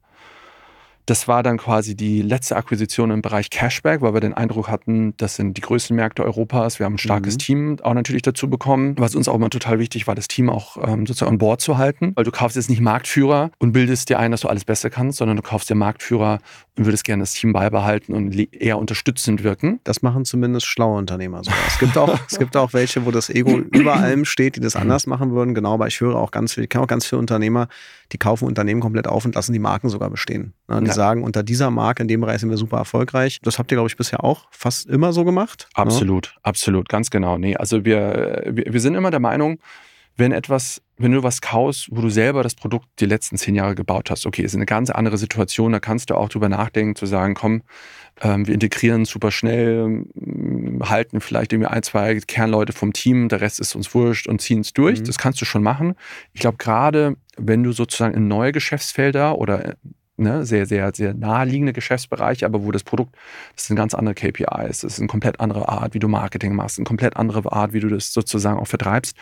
Das war dann quasi die letzte Akquisition im Bereich Cashback, weil wir den Eindruck hatten, das sind die größten Märkte Europas. Wir haben ein starkes Team auch natürlich dazu bekommen. Was uns auch immer total wichtig war, das Team auch sozusagen an Bord zu halten. Weil du kaufst jetzt nicht Marktführer und bildest dir ein, dass du alles besser kannst, sondern du kaufst dir Marktführer und würdest gerne das Team beibehalten und eher unterstützend wirken. Das machen zumindest schlaue Unternehmer sogar. Es gibt auch welche, wo das Ego über allem steht, die das anders machen würden. Genau, aber ich höre auch ich kenne auch ganz viele Unternehmer, die kaufen Unternehmen komplett auf und lassen die Marken sogar bestehen. Die sagen, unter dieser Marke, in dem Bereich sind wir super erfolgreich. Das habt ihr, glaube ich, bisher auch fast immer so gemacht. Absolut, absolut, ganz genau. Nee, also wir sind immer der Meinung, wenn du was kaufst, wo du selber das Produkt die letzten 10 Jahre gebaut hast, okay, ist eine ganz andere Situation, da kannst du auch drüber nachdenken, zu sagen, komm, wir integrieren super schnell, halten vielleicht irgendwie 1-2 Kernleute vom Team, der Rest ist uns wurscht und ziehen es durch. Das kannst du schon machen. Ich glaube, gerade wenn du sozusagen in neue Geschäftsfelder oder ne, sehr, sehr, sehr naheliegende Geschäftsbereiche, aber wo das Produkt, das sind ganz andere KPIs, das ist eine komplett andere Art, wie du Marketing machst, eine komplett andere Art, wie du das sozusagen auch vertreibst,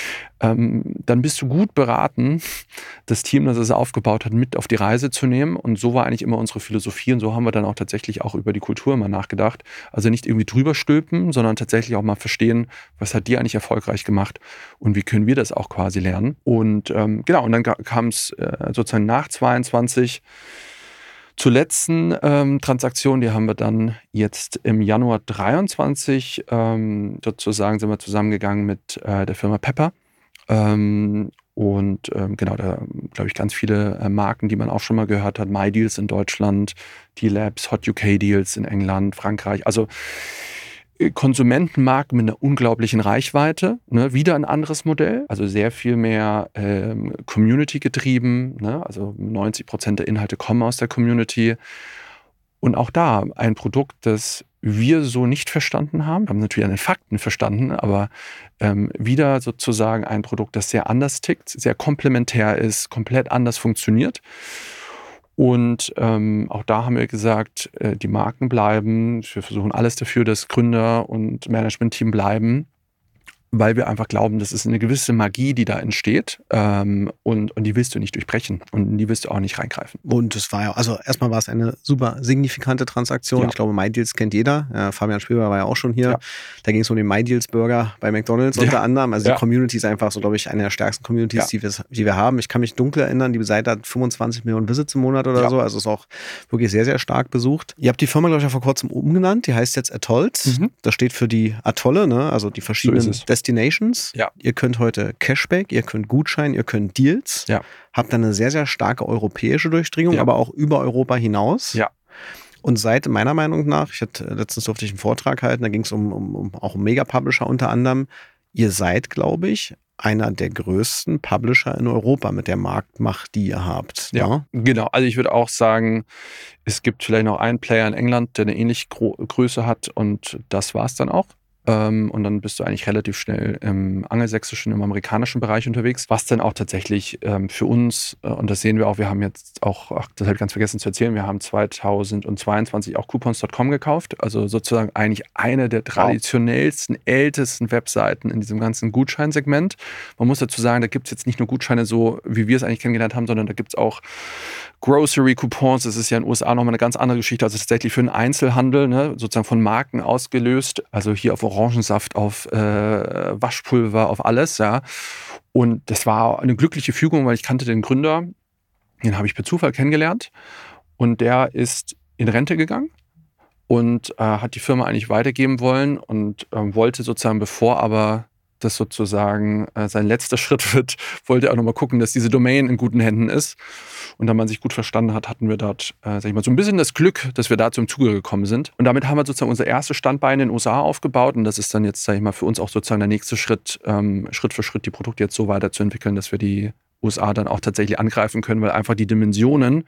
dann bist du gut beraten, das Team, das es aufgebaut hat, mit auf die Reise zu nehmen. Und so war eigentlich immer unsere Philosophie und so haben wir dann auch tatsächlich auch über die Kultur mal nachgedacht. Also nicht irgendwie drüber stülpen, sondern tatsächlich auch mal verstehen, was hat die eigentlich erfolgreich gemacht und wie können wir das auch quasi lernen. Und genau, und dann kam es sozusagen nach 22 zur letzten Transaktion, die haben wir dann jetzt im Januar 23 sozusagen sind wir zusammengegangen mit der Firma Pepper. Genau, da glaube ich ganz viele Marken, die man auch schon mal gehört hat. MyDeals in Deutschland, D-Labs, Hot UK Deals in England, Frankreich. Also Konsumentenmarkt mit einer unglaublichen Reichweite. Ne? Wieder ein anderes Modell, also sehr viel mehr Community getrieben. Ne? Also 90% der Inhalte kommen aus der Community. Und auch da ein Produkt, das wir so nicht verstanden haben. Wir haben natürlich an den Fakten verstanden, aber wieder sozusagen ein Produkt, das sehr anders tickt, sehr komplementär ist, komplett anders funktioniert. Und auch da haben wir gesagt, die Marken bleiben. Wir versuchen alles dafür, dass Gründer und Managementteam bleiben, weil wir einfach glauben, das ist eine gewisse Magie, die da entsteht und die willst du nicht durchbrechen und in die willst du auch nicht reingreifen. Und es war ja, also erstmal war es eine super signifikante Transaktion. Ja. Ich glaube, MyDeals kennt jeder. Fabian Spielber war ja auch schon hier. Ja. Da ging es um den MyDeals-Burger bei McDonald's unter anderem. Also die Community ist einfach so, glaube ich, eine der stärksten Communities, die wir haben. Ich kann mich dunkel erinnern, die Seite hat 25 Millionen Visits im Monat oder so. Also ist auch wirklich sehr, sehr stark besucht. Ihr habt die Firma, glaube ich, ja vor kurzem umgenannt. Die heißt jetzt Atolls. Das steht für die Atolle, ne? Also die verschiedenen Destinations. Ja. Ihr könnt heute Cashback, ihr könnt Gutschein, ihr könnt Deals. Ja. Habt dann eine sehr, sehr starke europäische Durchdringung, aber auch über Europa hinaus. Ja. Und seid meiner Meinung nach, letztens durfte ich einen Vortrag halten, da ging es auch um Mega-Publisher unter anderem. Ihr seid, glaube ich, einer der größten Publisher in Europa mit der Marktmacht, die ihr habt. Ja, genau. Also ich würde auch sagen, es gibt vielleicht noch einen Player in England, der eine ähnliche Größe hat und das war es dann auch. Und dann bist du eigentlich relativ schnell im angelsächsischen, im amerikanischen Bereich unterwegs, was dann auch tatsächlich für uns, und das sehen wir auch, wir haben jetzt auch, das habe ich ganz vergessen zu erzählen, wir haben 2022 auch Coupons.com gekauft, also sozusagen eigentlich eine der traditionellsten, ältesten Webseiten in diesem ganzen Gutscheinsegment. Man muss dazu sagen, da gibt es jetzt nicht nur Gutscheine so, wie wir es eigentlich kennengelernt haben, sondern da gibt es auch Grocery-Coupons, das ist ja in den USA nochmal eine ganz andere Geschichte, also tatsächlich für den Einzelhandel, ne, sozusagen von Marken ausgelöst, also hier auf Orangensaft, auf Waschpulver, auf alles, ja. Und das war eine glückliche Fügung, weil ich kannte den Gründer, den habe ich per Zufall kennengelernt und der ist in Rente gegangen und hat die Firma eigentlich weitergeben wollen und wollte sozusagen, bevor aber das sozusagen sein letzter Schritt wird, wollte er auch nochmal gucken, dass diese Domain in guten Händen ist. Und da man sich gut verstanden hat, hatten wir dort, sag ich mal, so ein bisschen das Glück, dass wir da zum Zuge gekommen sind. Und damit haben wir sozusagen unser erstes Standbein in den USA aufgebaut. Und das ist dann jetzt, sag ich mal, für uns auch sozusagen der nächste Schritt, Schritt für Schritt die Produkte jetzt so weiterzuentwickeln, dass wir die USA dann auch tatsächlich angreifen können, weil einfach die Dimensionen,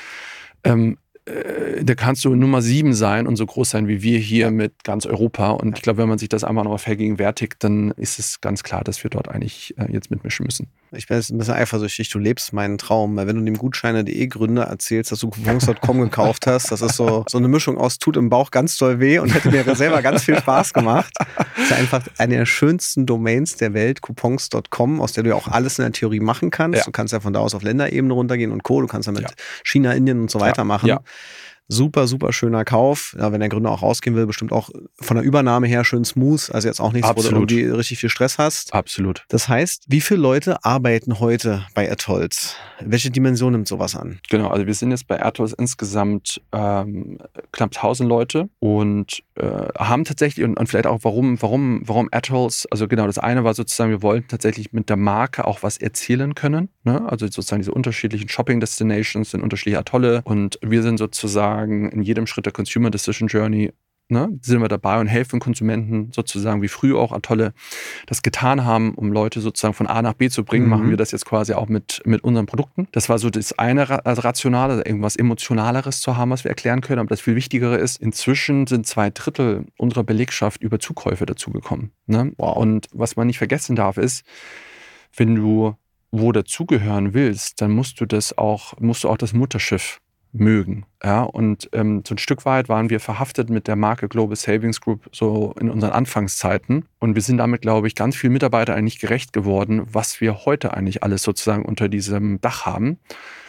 da kannst du Nummer 7 sein und so groß sein wie wir hier mit ganz Europa. Und ich glaube, wenn man sich das einfach nochmal vergegenwärtigt, dann ist es ganz klar, dass wir dort eigentlich jetzt mitmischen müssen. Ich bin jetzt ein bisschen eifersüchtig, du lebst meinen Traum, weil wenn du dem Gutscheine.de Gründer erzählst, dass du Coupons.com gekauft hast, das ist so eine Mischung aus tut im Bauch ganz doll weh und hätte mir selber ganz viel Spaß gemacht. Das ist einfach eine der schönsten Domains der Welt, Coupons.com, aus der du ja auch alles in der Theorie machen kannst. Ja. Du kannst ja von da aus auf Länderebene runtergehen und Co. Du kannst ja mit China, Indien und so weiter machen. Ja. Super, super schöner Kauf. Ja, wenn der Gründer auch rausgehen will, bestimmt auch von der Übernahme her schön smooth. Also jetzt auch nichts, wo du irgendwie richtig viel Stress hast. Absolut. Das heißt, wie viele Leute arbeiten heute bei Atolls? Welche Dimension nimmt sowas an? Genau, also wir sind jetzt bei Atolls insgesamt knapp 1000 Leute und haben tatsächlich, und vielleicht auch warum Atolls, also genau, das eine war sozusagen, wir wollten tatsächlich mit der Marke auch was erzählen können. Ne? Also sozusagen diese unterschiedlichen Shopping-Destinations sind unterschiedliche Atolle und wir sind sozusagen in jedem Schritt der Consumer Decision Journey, ne, sind wir dabei und helfen Konsumenten sozusagen, wie früher auch Atolle das getan haben, um Leute sozusagen von A nach B zu bringen, machen wir das jetzt quasi auch mit unseren Produkten. Das war so das eine Rationale, also irgendwas Emotionaleres zu haben, was wir erklären können. Aber das viel Wichtigere ist, inzwischen sind 2/3 unserer Belegschaft über Zukäufe dazugekommen. Ne? Wow. Und was man nicht vergessen darf, ist, wenn du wo dazugehören willst, dann musst du auch das Mutterschiff mögen. Ja, und so ein Stück weit waren wir verhaftet mit der Marke Global Savings Group so in unseren Anfangszeiten. Und wir sind damit, glaube ich, ganz vielen Mitarbeitern eigentlich gerecht geworden, was wir heute eigentlich alles sozusagen unter diesem Dach haben.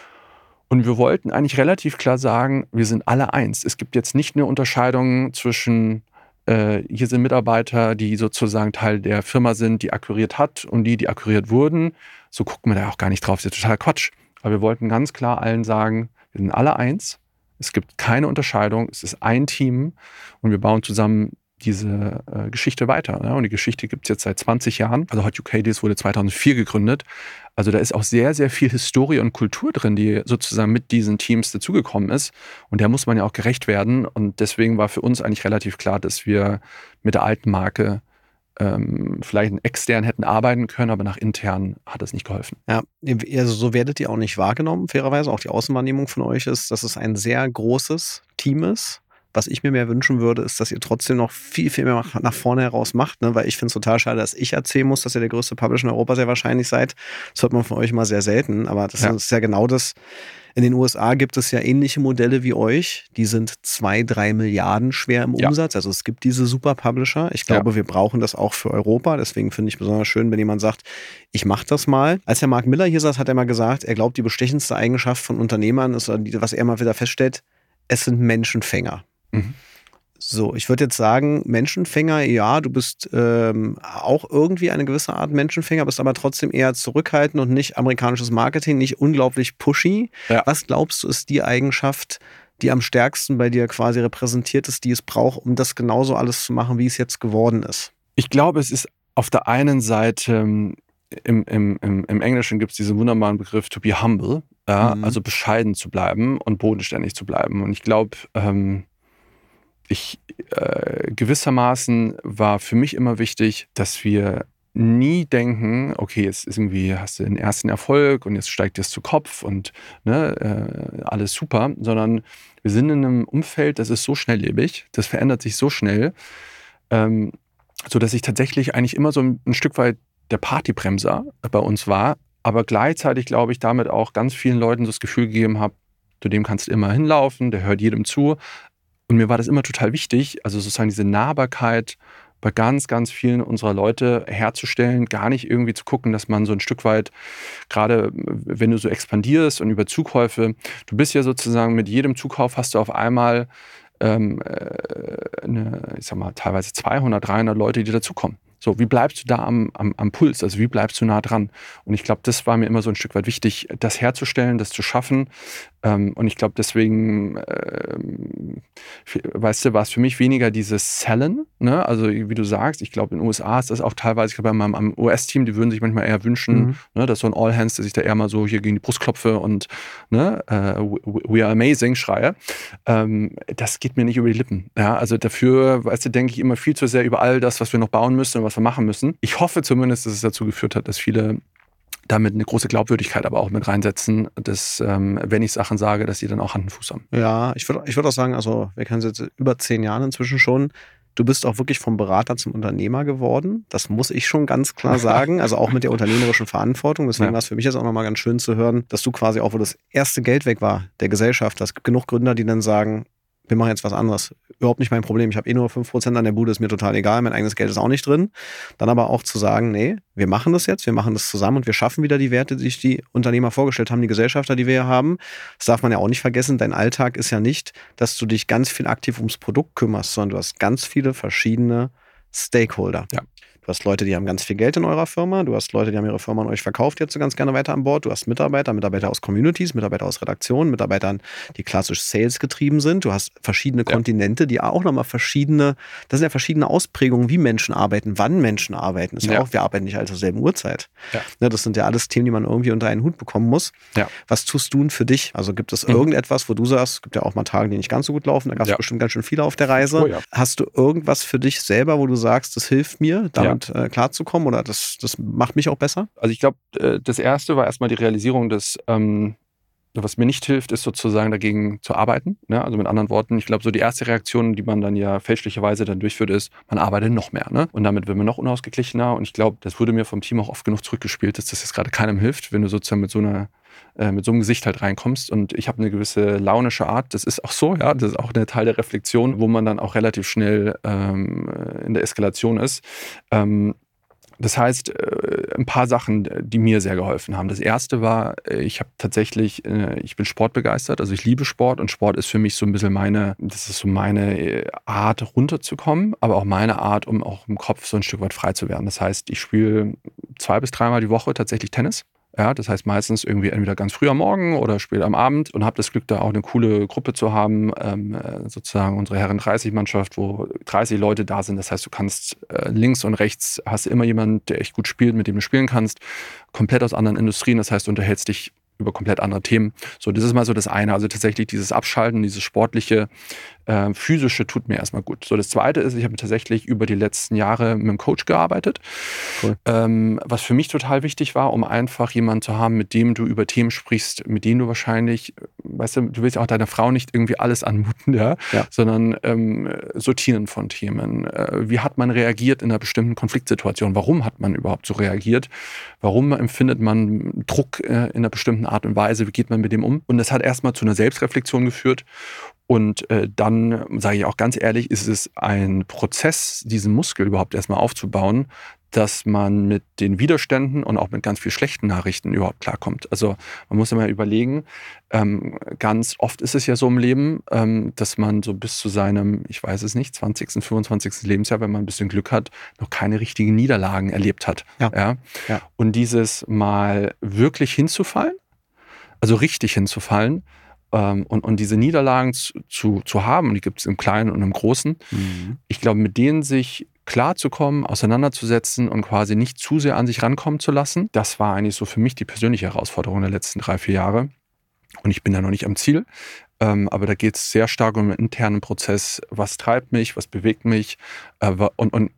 Und wir wollten eigentlich relativ klar sagen, wir sind alle eins. Es gibt jetzt nicht eine Unterscheidung zwischen, hier sind Mitarbeiter, die sozusagen Teil der Firma sind, die akquiriert hat und die akquiriert wurden. So gucken wir da auch gar nicht drauf. Das ist totaler Quatsch. Aber wir wollten ganz klar allen sagen, wir sind alle eins. Es gibt keine Unterscheidung. Es ist ein Team und wir bauen zusammen diese Geschichte weiter. Ja? Und die Geschichte gibt es jetzt seit 20 Jahren. Also Hot UK Deals wurde 2004 gegründet. Also da ist auch sehr, sehr viel Historie und Kultur drin, die sozusagen mit diesen Teams dazugekommen ist. Und der muss man ja auch gerecht werden. Und deswegen war für uns eigentlich relativ klar, dass wir mit der alten Marke vielleicht extern hätten arbeiten können, aber nach intern hat es nicht geholfen. Ja, also so werdet ihr auch nicht wahrgenommen, fairerweise. Auch die Außenwahrnehmung von euch ist, dass es ein sehr großes Team ist. Was ich mir mehr wünschen würde, ist, dass ihr trotzdem noch viel, viel mehr nach vorne heraus macht, ne? Weil ich finde es total schade, dass ich erzählen muss, dass ihr der größte Publisher in Europa sehr wahrscheinlich seid. Das hört man von euch immer sehr selten, aber das ist ja genau das. In den USA gibt es ja ähnliche Modelle wie euch. Die sind 2-3 Milliarden schwer im Umsatz. Also es gibt diese Super-Publisher. Ich glaube, wir brauchen das auch für Europa. Deswegen finde ich besonders schön, wenn jemand sagt, ich mache das mal. Als Herr Mark Miller hier saß, hat er mal gesagt, er glaubt, die bestechendste Eigenschaft von Unternehmern ist, was er mal wieder feststellt, es sind Menschenfänger. Mhm. So, ich würde jetzt sagen, Menschenfänger, ja, du bist auch irgendwie eine gewisse Art Menschenfänger, bist aber trotzdem eher zurückhaltend und nicht amerikanisches Marketing, nicht unglaublich pushy. Ja. Was glaubst du, ist die Eigenschaft, die am stärksten bei dir quasi repräsentiert ist, die es braucht, um das genauso alles zu machen, wie es jetzt geworden ist? Ich glaube, es ist auf der einen Seite, im Englischen gibt es diesen wunderbaren Begriff to be humble, also bescheiden zu bleiben und bodenständig zu bleiben. Und ich glaube, gewissermaßen war für mich immer wichtig, dass wir nie denken, okay, jetzt irgendwie hast du den ersten Erfolg und jetzt steigt es zu Kopf und alles super, sondern wir sind in einem Umfeld, das ist so schnelllebig, das verändert sich so schnell, sodass ich tatsächlich eigentlich immer so ein Stück weit der Partybremser bei uns war, aber gleichzeitig, glaube ich, damit auch ganz vielen Leuten so das Gefühl gegeben habe, zu dem kannst du immer hinlaufen, der hört jedem zu. Und mir war das immer total wichtig, also sozusagen diese Nahbarkeit bei ganz, ganz vielen unserer Leute herzustellen, gar nicht irgendwie zu gucken, dass man so ein Stück weit, gerade wenn du so expandierst und über Zukäufe, du bist ja sozusagen mit jedem Zukauf hast du auf einmal ich sag mal, teilweise 200, 300 Leute, die dazukommen. So, wie bleibst du da am Puls? Also wie bleibst du nah dran? Und ich glaube, das war mir immer so ein Stück weit wichtig, das herzustellen, das zu schaffen. Und ich glaube, deswegen, weißt du, war es für mich weniger dieses Sellen, ne? Also wie du sagst, ich glaube, in den USA ist das auch teilweise, ich glaube, am US-Team, die würden sich manchmal eher wünschen, ne, dass so ein All-Hands, dass ich da eher mal so hier gegen die Brust klopfe und ne, we are amazing schreie. Das geht mir nicht über die Lippen. Ja? Also dafür, weißt du, denke ich immer viel zu sehr über all das, was wir noch bauen müssen und was wir machen müssen. Ich hoffe zumindest, dass es dazu geführt hat, dass viele damit eine große Glaubwürdigkeit aber auch mit reinsetzen, dass, wenn ich Sachen sage, dass sie dann auch Hand und Fuß haben. Ja, ich würd auch sagen, also wir kennen es jetzt über 10 Jahre inzwischen schon, du bist auch wirklich vom Berater zum Unternehmer geworden. Das muss ich schon ganz klar sagen, also auch mit der unternehmerischen Verantwortung. Deswegen war es für mich jetzt auch nochmal ganz schön zu hören, dass du quasi auch, wo das erste Geld weg war, der Gesellschaft, es gibt genug Gründer, die dann sagen, wir machen jetzt was anderes. Überhaupt nicht mein Problem. Ich habe nur 5% an der Bude, ist mir total egal. Mein eigenes Geld ist auch nicht drin. Dann aber auch zu sagen, nee, wir machen das jetzt, wir machen das zusammen und wir schaffen wieder die Werte, die sich die Unternehmer vorgestellt haben, die Gesellschafter, die wir hier haben. Das darf man ja auch nicht vergessen. Dein Alltag ist ja nicht, dass du dich ganz viel aktiv ums Produkt kümmerst, sondern du hast ganz viele verschiedene Stakeholder. Ja. Du hast Leute, die haben ganz viel Geld in eurer Firma. Du hast Leute, die haben ihre Firma an euch verkauft, jetzt so ganz gerne weiter an Bord. Du hast Mitarbeiter aus Communities, Mitarbeiter aus Redaktionen, Mitarbeitern, die klassisch Sales getrieben sind. Du hast verschiedene Kontinente, die auch nochmal das sind ja verschiedene Ausprägungen, wie Menschen arbeiten, wann Menschen arbeiten. Das ist ja auch, wir arbeiten nicht alle zur selben Uhrzeit. Ja. Ne, das sind ja alles Themen, die man irgendwie unter einen Hut bekommen muss. Ja. Was tust du denn für dich? Also gibt es irgendetwas, wo du sagst, es gibt ja auch mal Tage, die nicht ganz so gut laufen, da gab es bestimmt ganz schön viele auf der Reise. Oh, ja. Hast du irgendwas für dich selber, wo du sagst, das hilft mir, damit klarzukommen oder das macht mich auch besser? Also ich glaube, das erste war erstmal die Realisierung, dass Was mir nicht hilft, ist sozusagen dagegen zu arbeiten. Ne? Also mit anderen Worten, ich glaube, so die erste Reaktion, die man dann ja fälschlicherweise dann durchführt, ist, man arbeitet noch mehr. Ne? Und damit wird man noch unausgeglichener. Und ich glaube, das wurde mir vom Team auch oft genug zurückgespielt, dass das jetzt gerade keinem hilft, wenn du sozusagen mit so einem Gesicht halt reinkommst. Und ich habe eine gewisse launische Art. Das ist auch so, ja, das ist auch ein Teil der Reflexion, wo man dann auch relativ schnell in der Eskalation ist. Das heißt, ein paar Sachen, die mir sehr geholfen haben. Das erste war, ich bin sportbegeistert, also ich liebe Sport und Sport ist für mich so ein bisschen meine Art runterzukommen, aber auch meine Art, um auch im Kopf so ein Stück weit frei zu werden. Das heißt, ich spiele 2 bis 3 Mal die Woche tatsächlich Tennis. Ja, das heißt meistens irgendwie entweder ganz früh am Morgen oder spät am Abend und habe das Glück, da auch eine coole Gruppe zu haben, sozusagen unsere Herren 30-Mannschaft, wo 30 Leute da sind. Das heißt, du kannst links und rechts, hast immer jemanden, der echt gut spielt, mit dem du spielen kannst, komplett aus anderen Industrien. Das heißt, du unterhältst dich über komplett andere Themen. So, das ist mal so das eine. Also tatsächlich dieses Abschalten, dieses sportliche, physische tut mir erstmal gut. So, das zweite ist, ich habe tatsächlich über die letzten Jahre mit einem Coach gearbeitet. Cool. Was für mich total wichtig war, um einfach jemanden zu haben, mit dem du über Themen sprichst, mit denen du wahrscheinlich, weißt du willst auch deiner Frau nicht irgendwie alles anmuten, ja? Sondern sortieren von Themen. Wie hat man reagiert in einer bestimmten Konfliktsituation? Warum hat man überhaupt so reagiert? Warum empfindet man Druck in einer bestimmten Art und Weise? Wie geht man mit dem um? Und das hat erstmal zu einer Selbstreflexion geführt. Und dann, sage ich auch ganz ehrlich, ist es ein Prozess, diesen Muskel überhaupt erstmal aufzubauen, dass man mit den Widerständen und auch mit ganz viel schlechten Nachrichten überhaupt klarkommt. Also man muss immer überlegen, ganz oft ist es ja so im Leben, dass man so bis zu seinem, ich weiß es nicht, 20., 25. Lebensjahr, wenn man ein bisschen Glück hat, noch keine richtigen Niederlagen erlebt hat. Ja. Und dieses mal wirklich hinzufallen, also richtig hinzufallen, und diese Niederlagen zu haben, und die gibt es im Kleinen und im Großen, ich glaube, mit denen sich klarzukommen, auseinanderzusetzen und quasi nicht zu sehr an sich rankommen zu lassen, das war eigentlich so für mich die persönliche Herausforderung der letzten 3, 4 Jahre. Und ich bin da noch nicht am Ziel, aber da geht es sehr stark um einen internen Prozess. Was treibt mich, was bewegt mich und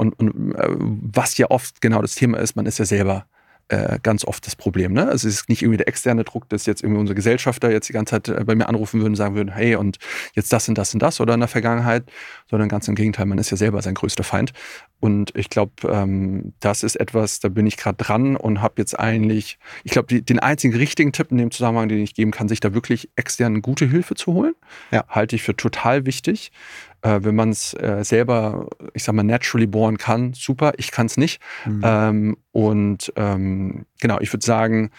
was ja oft genau das Thema ist, man ist ja selber ganz oft das Problem. Ne? Also es ist nicht irgendwie der externe Druck, dass jetzt irgendwie unsere Gesellschafter jetzt die ganze Zeit bei mir anrufen würden und sagen würden, hey, und jetzt das und das und das oder in der Vergangenheit, sondern ganz im Gegenteil, man ist ja selber sein größter Feind. Und ich glaube, das ist etwas, da bin ich gerade dran und habe jetzt eigentlich, ich glaube, den einzigen richtigen Tipp in dem Zusammenhang, den ich geben kann, sich da wirklich extern gute Hilfe zu holen, halte ich für total wichtig. Wenn man es selber, ich sag mal, naturally born kann, super, ich kann es nicht. Genau, ich würde sagen,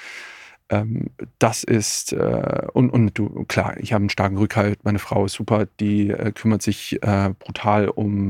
das ist, und du, klar, ich habe einen starken Rückhalt, meine Frau ist super, die kümmert sich brutal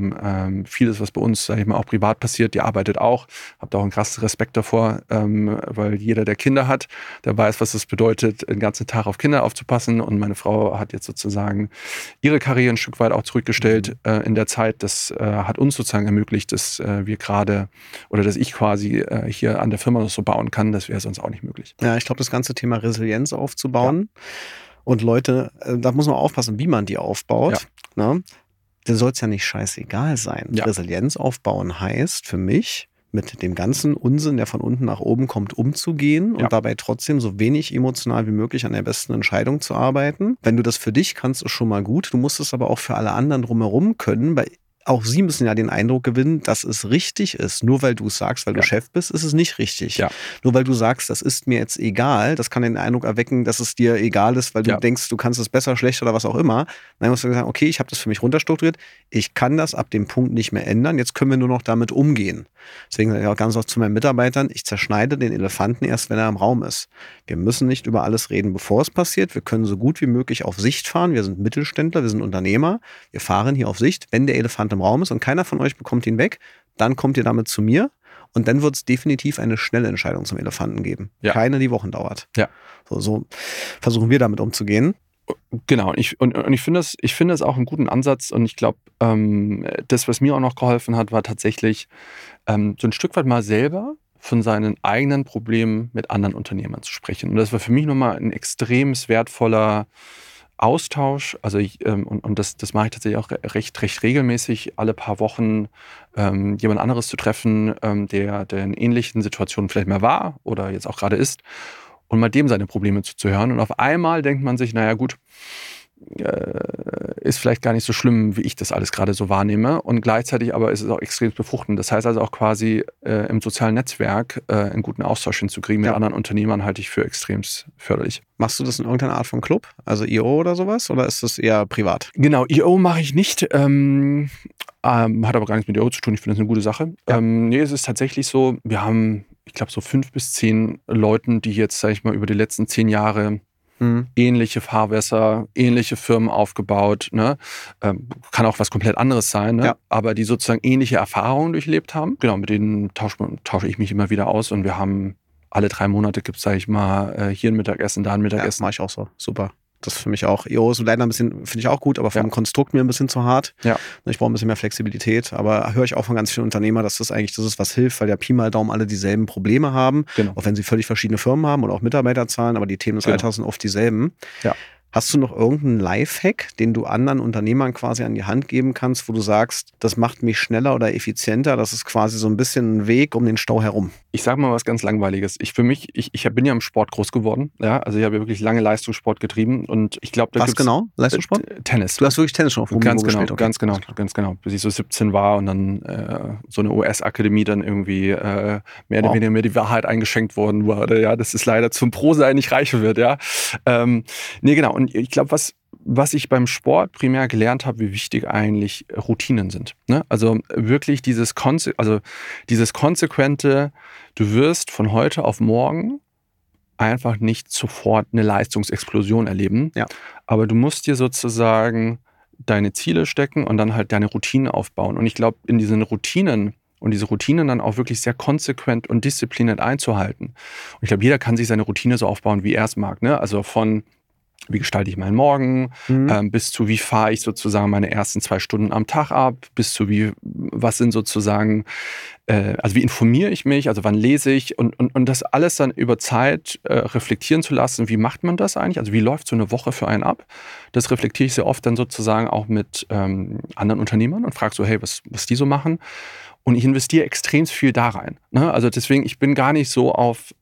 um vieles, was bei uns, sag ich mal, auch privat passiert, die arbeitet auch, habe da auch einen krassen Respekt davor, weil jeder, der Kinder hat, der weiß, was es bedeutet, den ganzen Tag auf Kinder aufzupassen, und meine Frau hat jetzt sozusagen ihre Karriere ein Stück weit auch zurückgestellt in der Zeit. Das hat uns sozusagen ermöglicht, dass wir gerade, oder dass ich quasi hier an der Firma noch so bauen kann, das wäre sonst auch nicht möglich. Ja, ich glaube, das ganze Thema Resilienz aufzubauen. Und Leute, da muss man aufpassen, wie man die aufbaut. Ne? Da soll es ja nicht scheißegal sein. Resilienz aufbauen heißt für mich, mit dem ganzen Unsinn, der von unten nach oben kommt, umzugehen und dabei trotzdem so wenig emotional wie möglich an der besten Entscheidung zu arbeiten. Wenn du das für dich kannst, ist schon mal gut. Du musst es aber auch für alle anderen drumherum können, weil auch sie müssen ja den Eindruck gewinnen, dass es richtig ist. Nur weil du es sagst, weil du Chef bist, ist es nicht richtig. Ja. Nur weil du sagst, das ist mir jetzt egal, das kann den Eindruck erwecken, dass es dir egal ist, weil du denkst, du kannst es besser, schlechter oder was auch immer. Dann musst du sagen, okay, ich habe das für mich runterstrukturiert, ich kann das ab dem Punkt nicht mehr ändern, jetzt können wir nur noch damit umgehen. Deswegen sage ich auch ganz oft zu meinen Mitarbeitern, ich zerschneide den Elefanten erst, wenn er im Raum ist. Wir müssen nicht über alles reden, bevor es passiert. Wir können so gut wie möglich auf Sicht fahren. Wir sind Mittelständler, wir sind Unternehmer. Wir fahren hier auf Sicht. Wenn der Elefant im Raum ist und keiner von euch bekommt ihn weg, dann kommt ihr damit zu mir und dann wird es definitiv eine schnelle Entscheidung zum Elefanten geben. Keine, die Wochen dauert. Ja. So versuchen wir damit umzugehen. Genau, und ich finde das auch einen guten Ansatz, und ich glaube, das, was mir auch noch geholfen hat, war tatsächlich so ein Stück weit mal selber von seinen eigenen Problemen mit anderen Unternehmern zu sprechen. Und das war für mich nochmal ein extrem wertvoller Austausch. Also das mache ich tatsächlich auch recht regelmäßig, alle paar Wochen jemand anderes zu treffen, der in ähnlichen Situationen vielleicht mal war oder jetzt auch gerade ist. und mal dem seine Probleme zuzuhören. Und auf einmal denkt man sich, naja gut, ist vielleicht gar nicht so schlimm, wie ich das alles gerade so wahrnehme. Und gleichzeitig aber ist es auch extrem befruchtend. Das heißt also auch quasi im sozialen Netzwerk einen guten Austausch hinzukriegen mit anderen Unternehmern halte ich für extrem förderlich. Machst du das in irgendeiner Art von Club? Also I.O. oder sowas? Oder ist das eher privat? Genau, I.O. mache ich nicht. Hat aber gar nichts mit I.O. zu tun. Ich finde das eine gute Sache. Ja. Nee, es ist tatsächlich so, wir haben, ich glaube, so 5 bis 10 Leuten, die jetzt, sag ich mal, über die letzten 10 Jahre ähnliche Fahrwässer, ähnliche Firmen aufgebaut, ne? Kann auch was komplett anderes sein, ne? Aber die sozusagen ähnliche Erfahrungen durchlebt haben. Genau, mit denen tausche ich mich immer wieder aus und wir haben alle 3 Monate gibt es, sag ich mal, hier ein Mittagessen, da ein Mittagessen. Ja, mache ich auch so. Super. Das ist für mich auch. I.O. ist leider ein bisschen, finde ich auch gut, aber vom Konstrukt mir ein bisschen zu hart. Ja. Ich brauche ein bisschen mehr Flexibilität, aber höre ich auch von ganz vielen Unternehmern, dass das ist, was hilft, weil ja Pi mal Daumen alle dieselben Probleme haben, auch wenn sie völlig verschiedene Firmen haben und auch Mitarbeiterzahlen, aber die Themen des Alltags sind oft dieselben. Ja. Hast du noch irgendeinen Lifehack, den du anderen Unternehmern quasi an die Hand geben kannst, wo du sagst, das macht mich schneller oder effizienter, das ist quasi so ein bisschen ein Weg um den Stau herum? Ich sage mal was ganz Langweiliges. Ich bin ja im Sport groß geworden. Ja? Also ich habe ja wirklich lange Leistungssport getrieben und ich glaube, da was genau? Leistungssport? Tennis. Du hast wirklich Tennis schon auf hohem Niveau gespielt? Ganz genau. Bis ich so 17 war und dann so eine US-Akademie dann irgendwie mehr oder weniger mir die Wahrheit eingeschenkt worden wurde. Ja, dass es leider zum Pro-Sein nicht reichen wird. Ja, nee, genau. Und ich glaube, was ich beim Sport primär gelernt habe, wie wichtig eigentlich Routinen sind. Ne? Also wirklich dieses konsequente, du wirst von heute auf morgen einfach nicht sofort eine Leistungsexplosion erleben. Ja. Aber du musst dir sozusagen deine Ziele stecken und dann halt deine Routinen aufbauen. Und ich glaube, in diesen Routinen und diese Routinen dann auch wirklich sehr konsequent und diszipliniert einzuhalten. Und ich glaube, jeder kann sich seine Routine so aufbauen, wie er es mag. Ne? Also von wie gestalte ich meinen Morgen, bis zu wie fahre ich sozusagen meine ersten 2 Stunden am Tag ab, bis zu was sind sozusagen, also wie informiere ich mich, also wann lese ich und das alles dann über Zeit reflektieren zu lassen, wie macht man das eigentlich, also wie läuft so eine Woche für einen ab, das reflektiere ich sehr oft dann sozusagen auch mit anderen Unternehmern und frage so, hey, was die so machen und ich investiere extrem viel da rein. Ne? Also deswegen, ich bin gar nicht so auf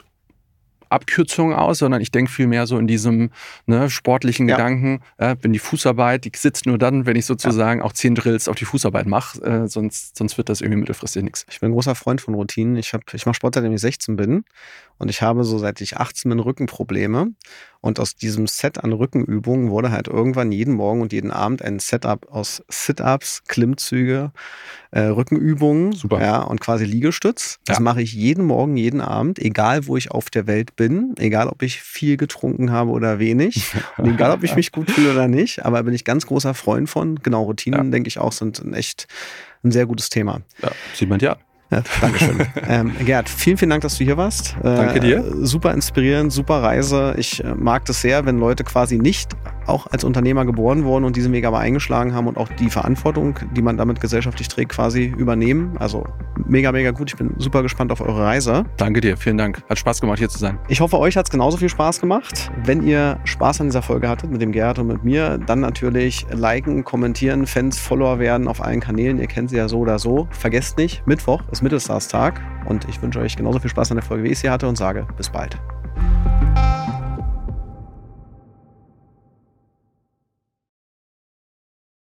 Abkürzungen aus, sondern ich denke viel mehr so in diesem sportlichen Gedanken, wenn die Fußarbeit, die sitzt nur dann, wenn ich sozusagen auch 10 Drills auf die Fußarbeit mache, sonst wird das irgendwie mittelfristig nichts. Ich bin ein großer Freund von Routinen. Ich mache Sport, seitdem ich 16 bin und ich habe so seit ich 18 bin Rückenprobleme und aus diesem Set an Rückenübungen wurde halt irgendwann jeden Morgen und jeden Abend ein Setup aus Sit-Ups, Klimmzüge, Rückenübungen und quasi Liegestütz. Das mache ich jeden Morgen, jeden Abend, egal wo ich auf der Welt bin, egal ob ich viel getrunken habe oder wenig, und egal ob ich mich gut fühle oder nicht, aber bin ich ganz großer Freund von. Genau, Routinen, denke ich auch, sind echt ein sehr gutes Thema. Ja, sieht man ja. Ja, Dankeschön. Gerd, vielen, vielen Dank, dass du hier warst. Danke dir. Super inspirierend, super Reise. Ich mag das sehr, wenn Leute quasi nicht auch als Unternehmer geboren wurden und diesen Weg aber eingeschlagen haben und auch die Verantwortung, die man damit gesellschaftlich trägt, quasi übernehmen. Also mega, mega gut. Ich bin super gespannt auf eure Reise. Danke dir, vielen Dank. Hat Spaß gemacht, hier zu sein. Ich hoffe, euch hat es genauso viel Spaß gemacht. Wenn ihr Spaß an dieser Folge hattet mit dem Gerd und mit mir, dann natürlich liken, kommentieren, Fans, Follower werden auf allen Kanälen. Ihr kennt sie ja so oder so. Vergesst nicht, Mittwoch ist Mittelstars-Tag und ich wünsche euch genauso viel Spaß an der Folge, wie ich sie hatte und sage bis bald.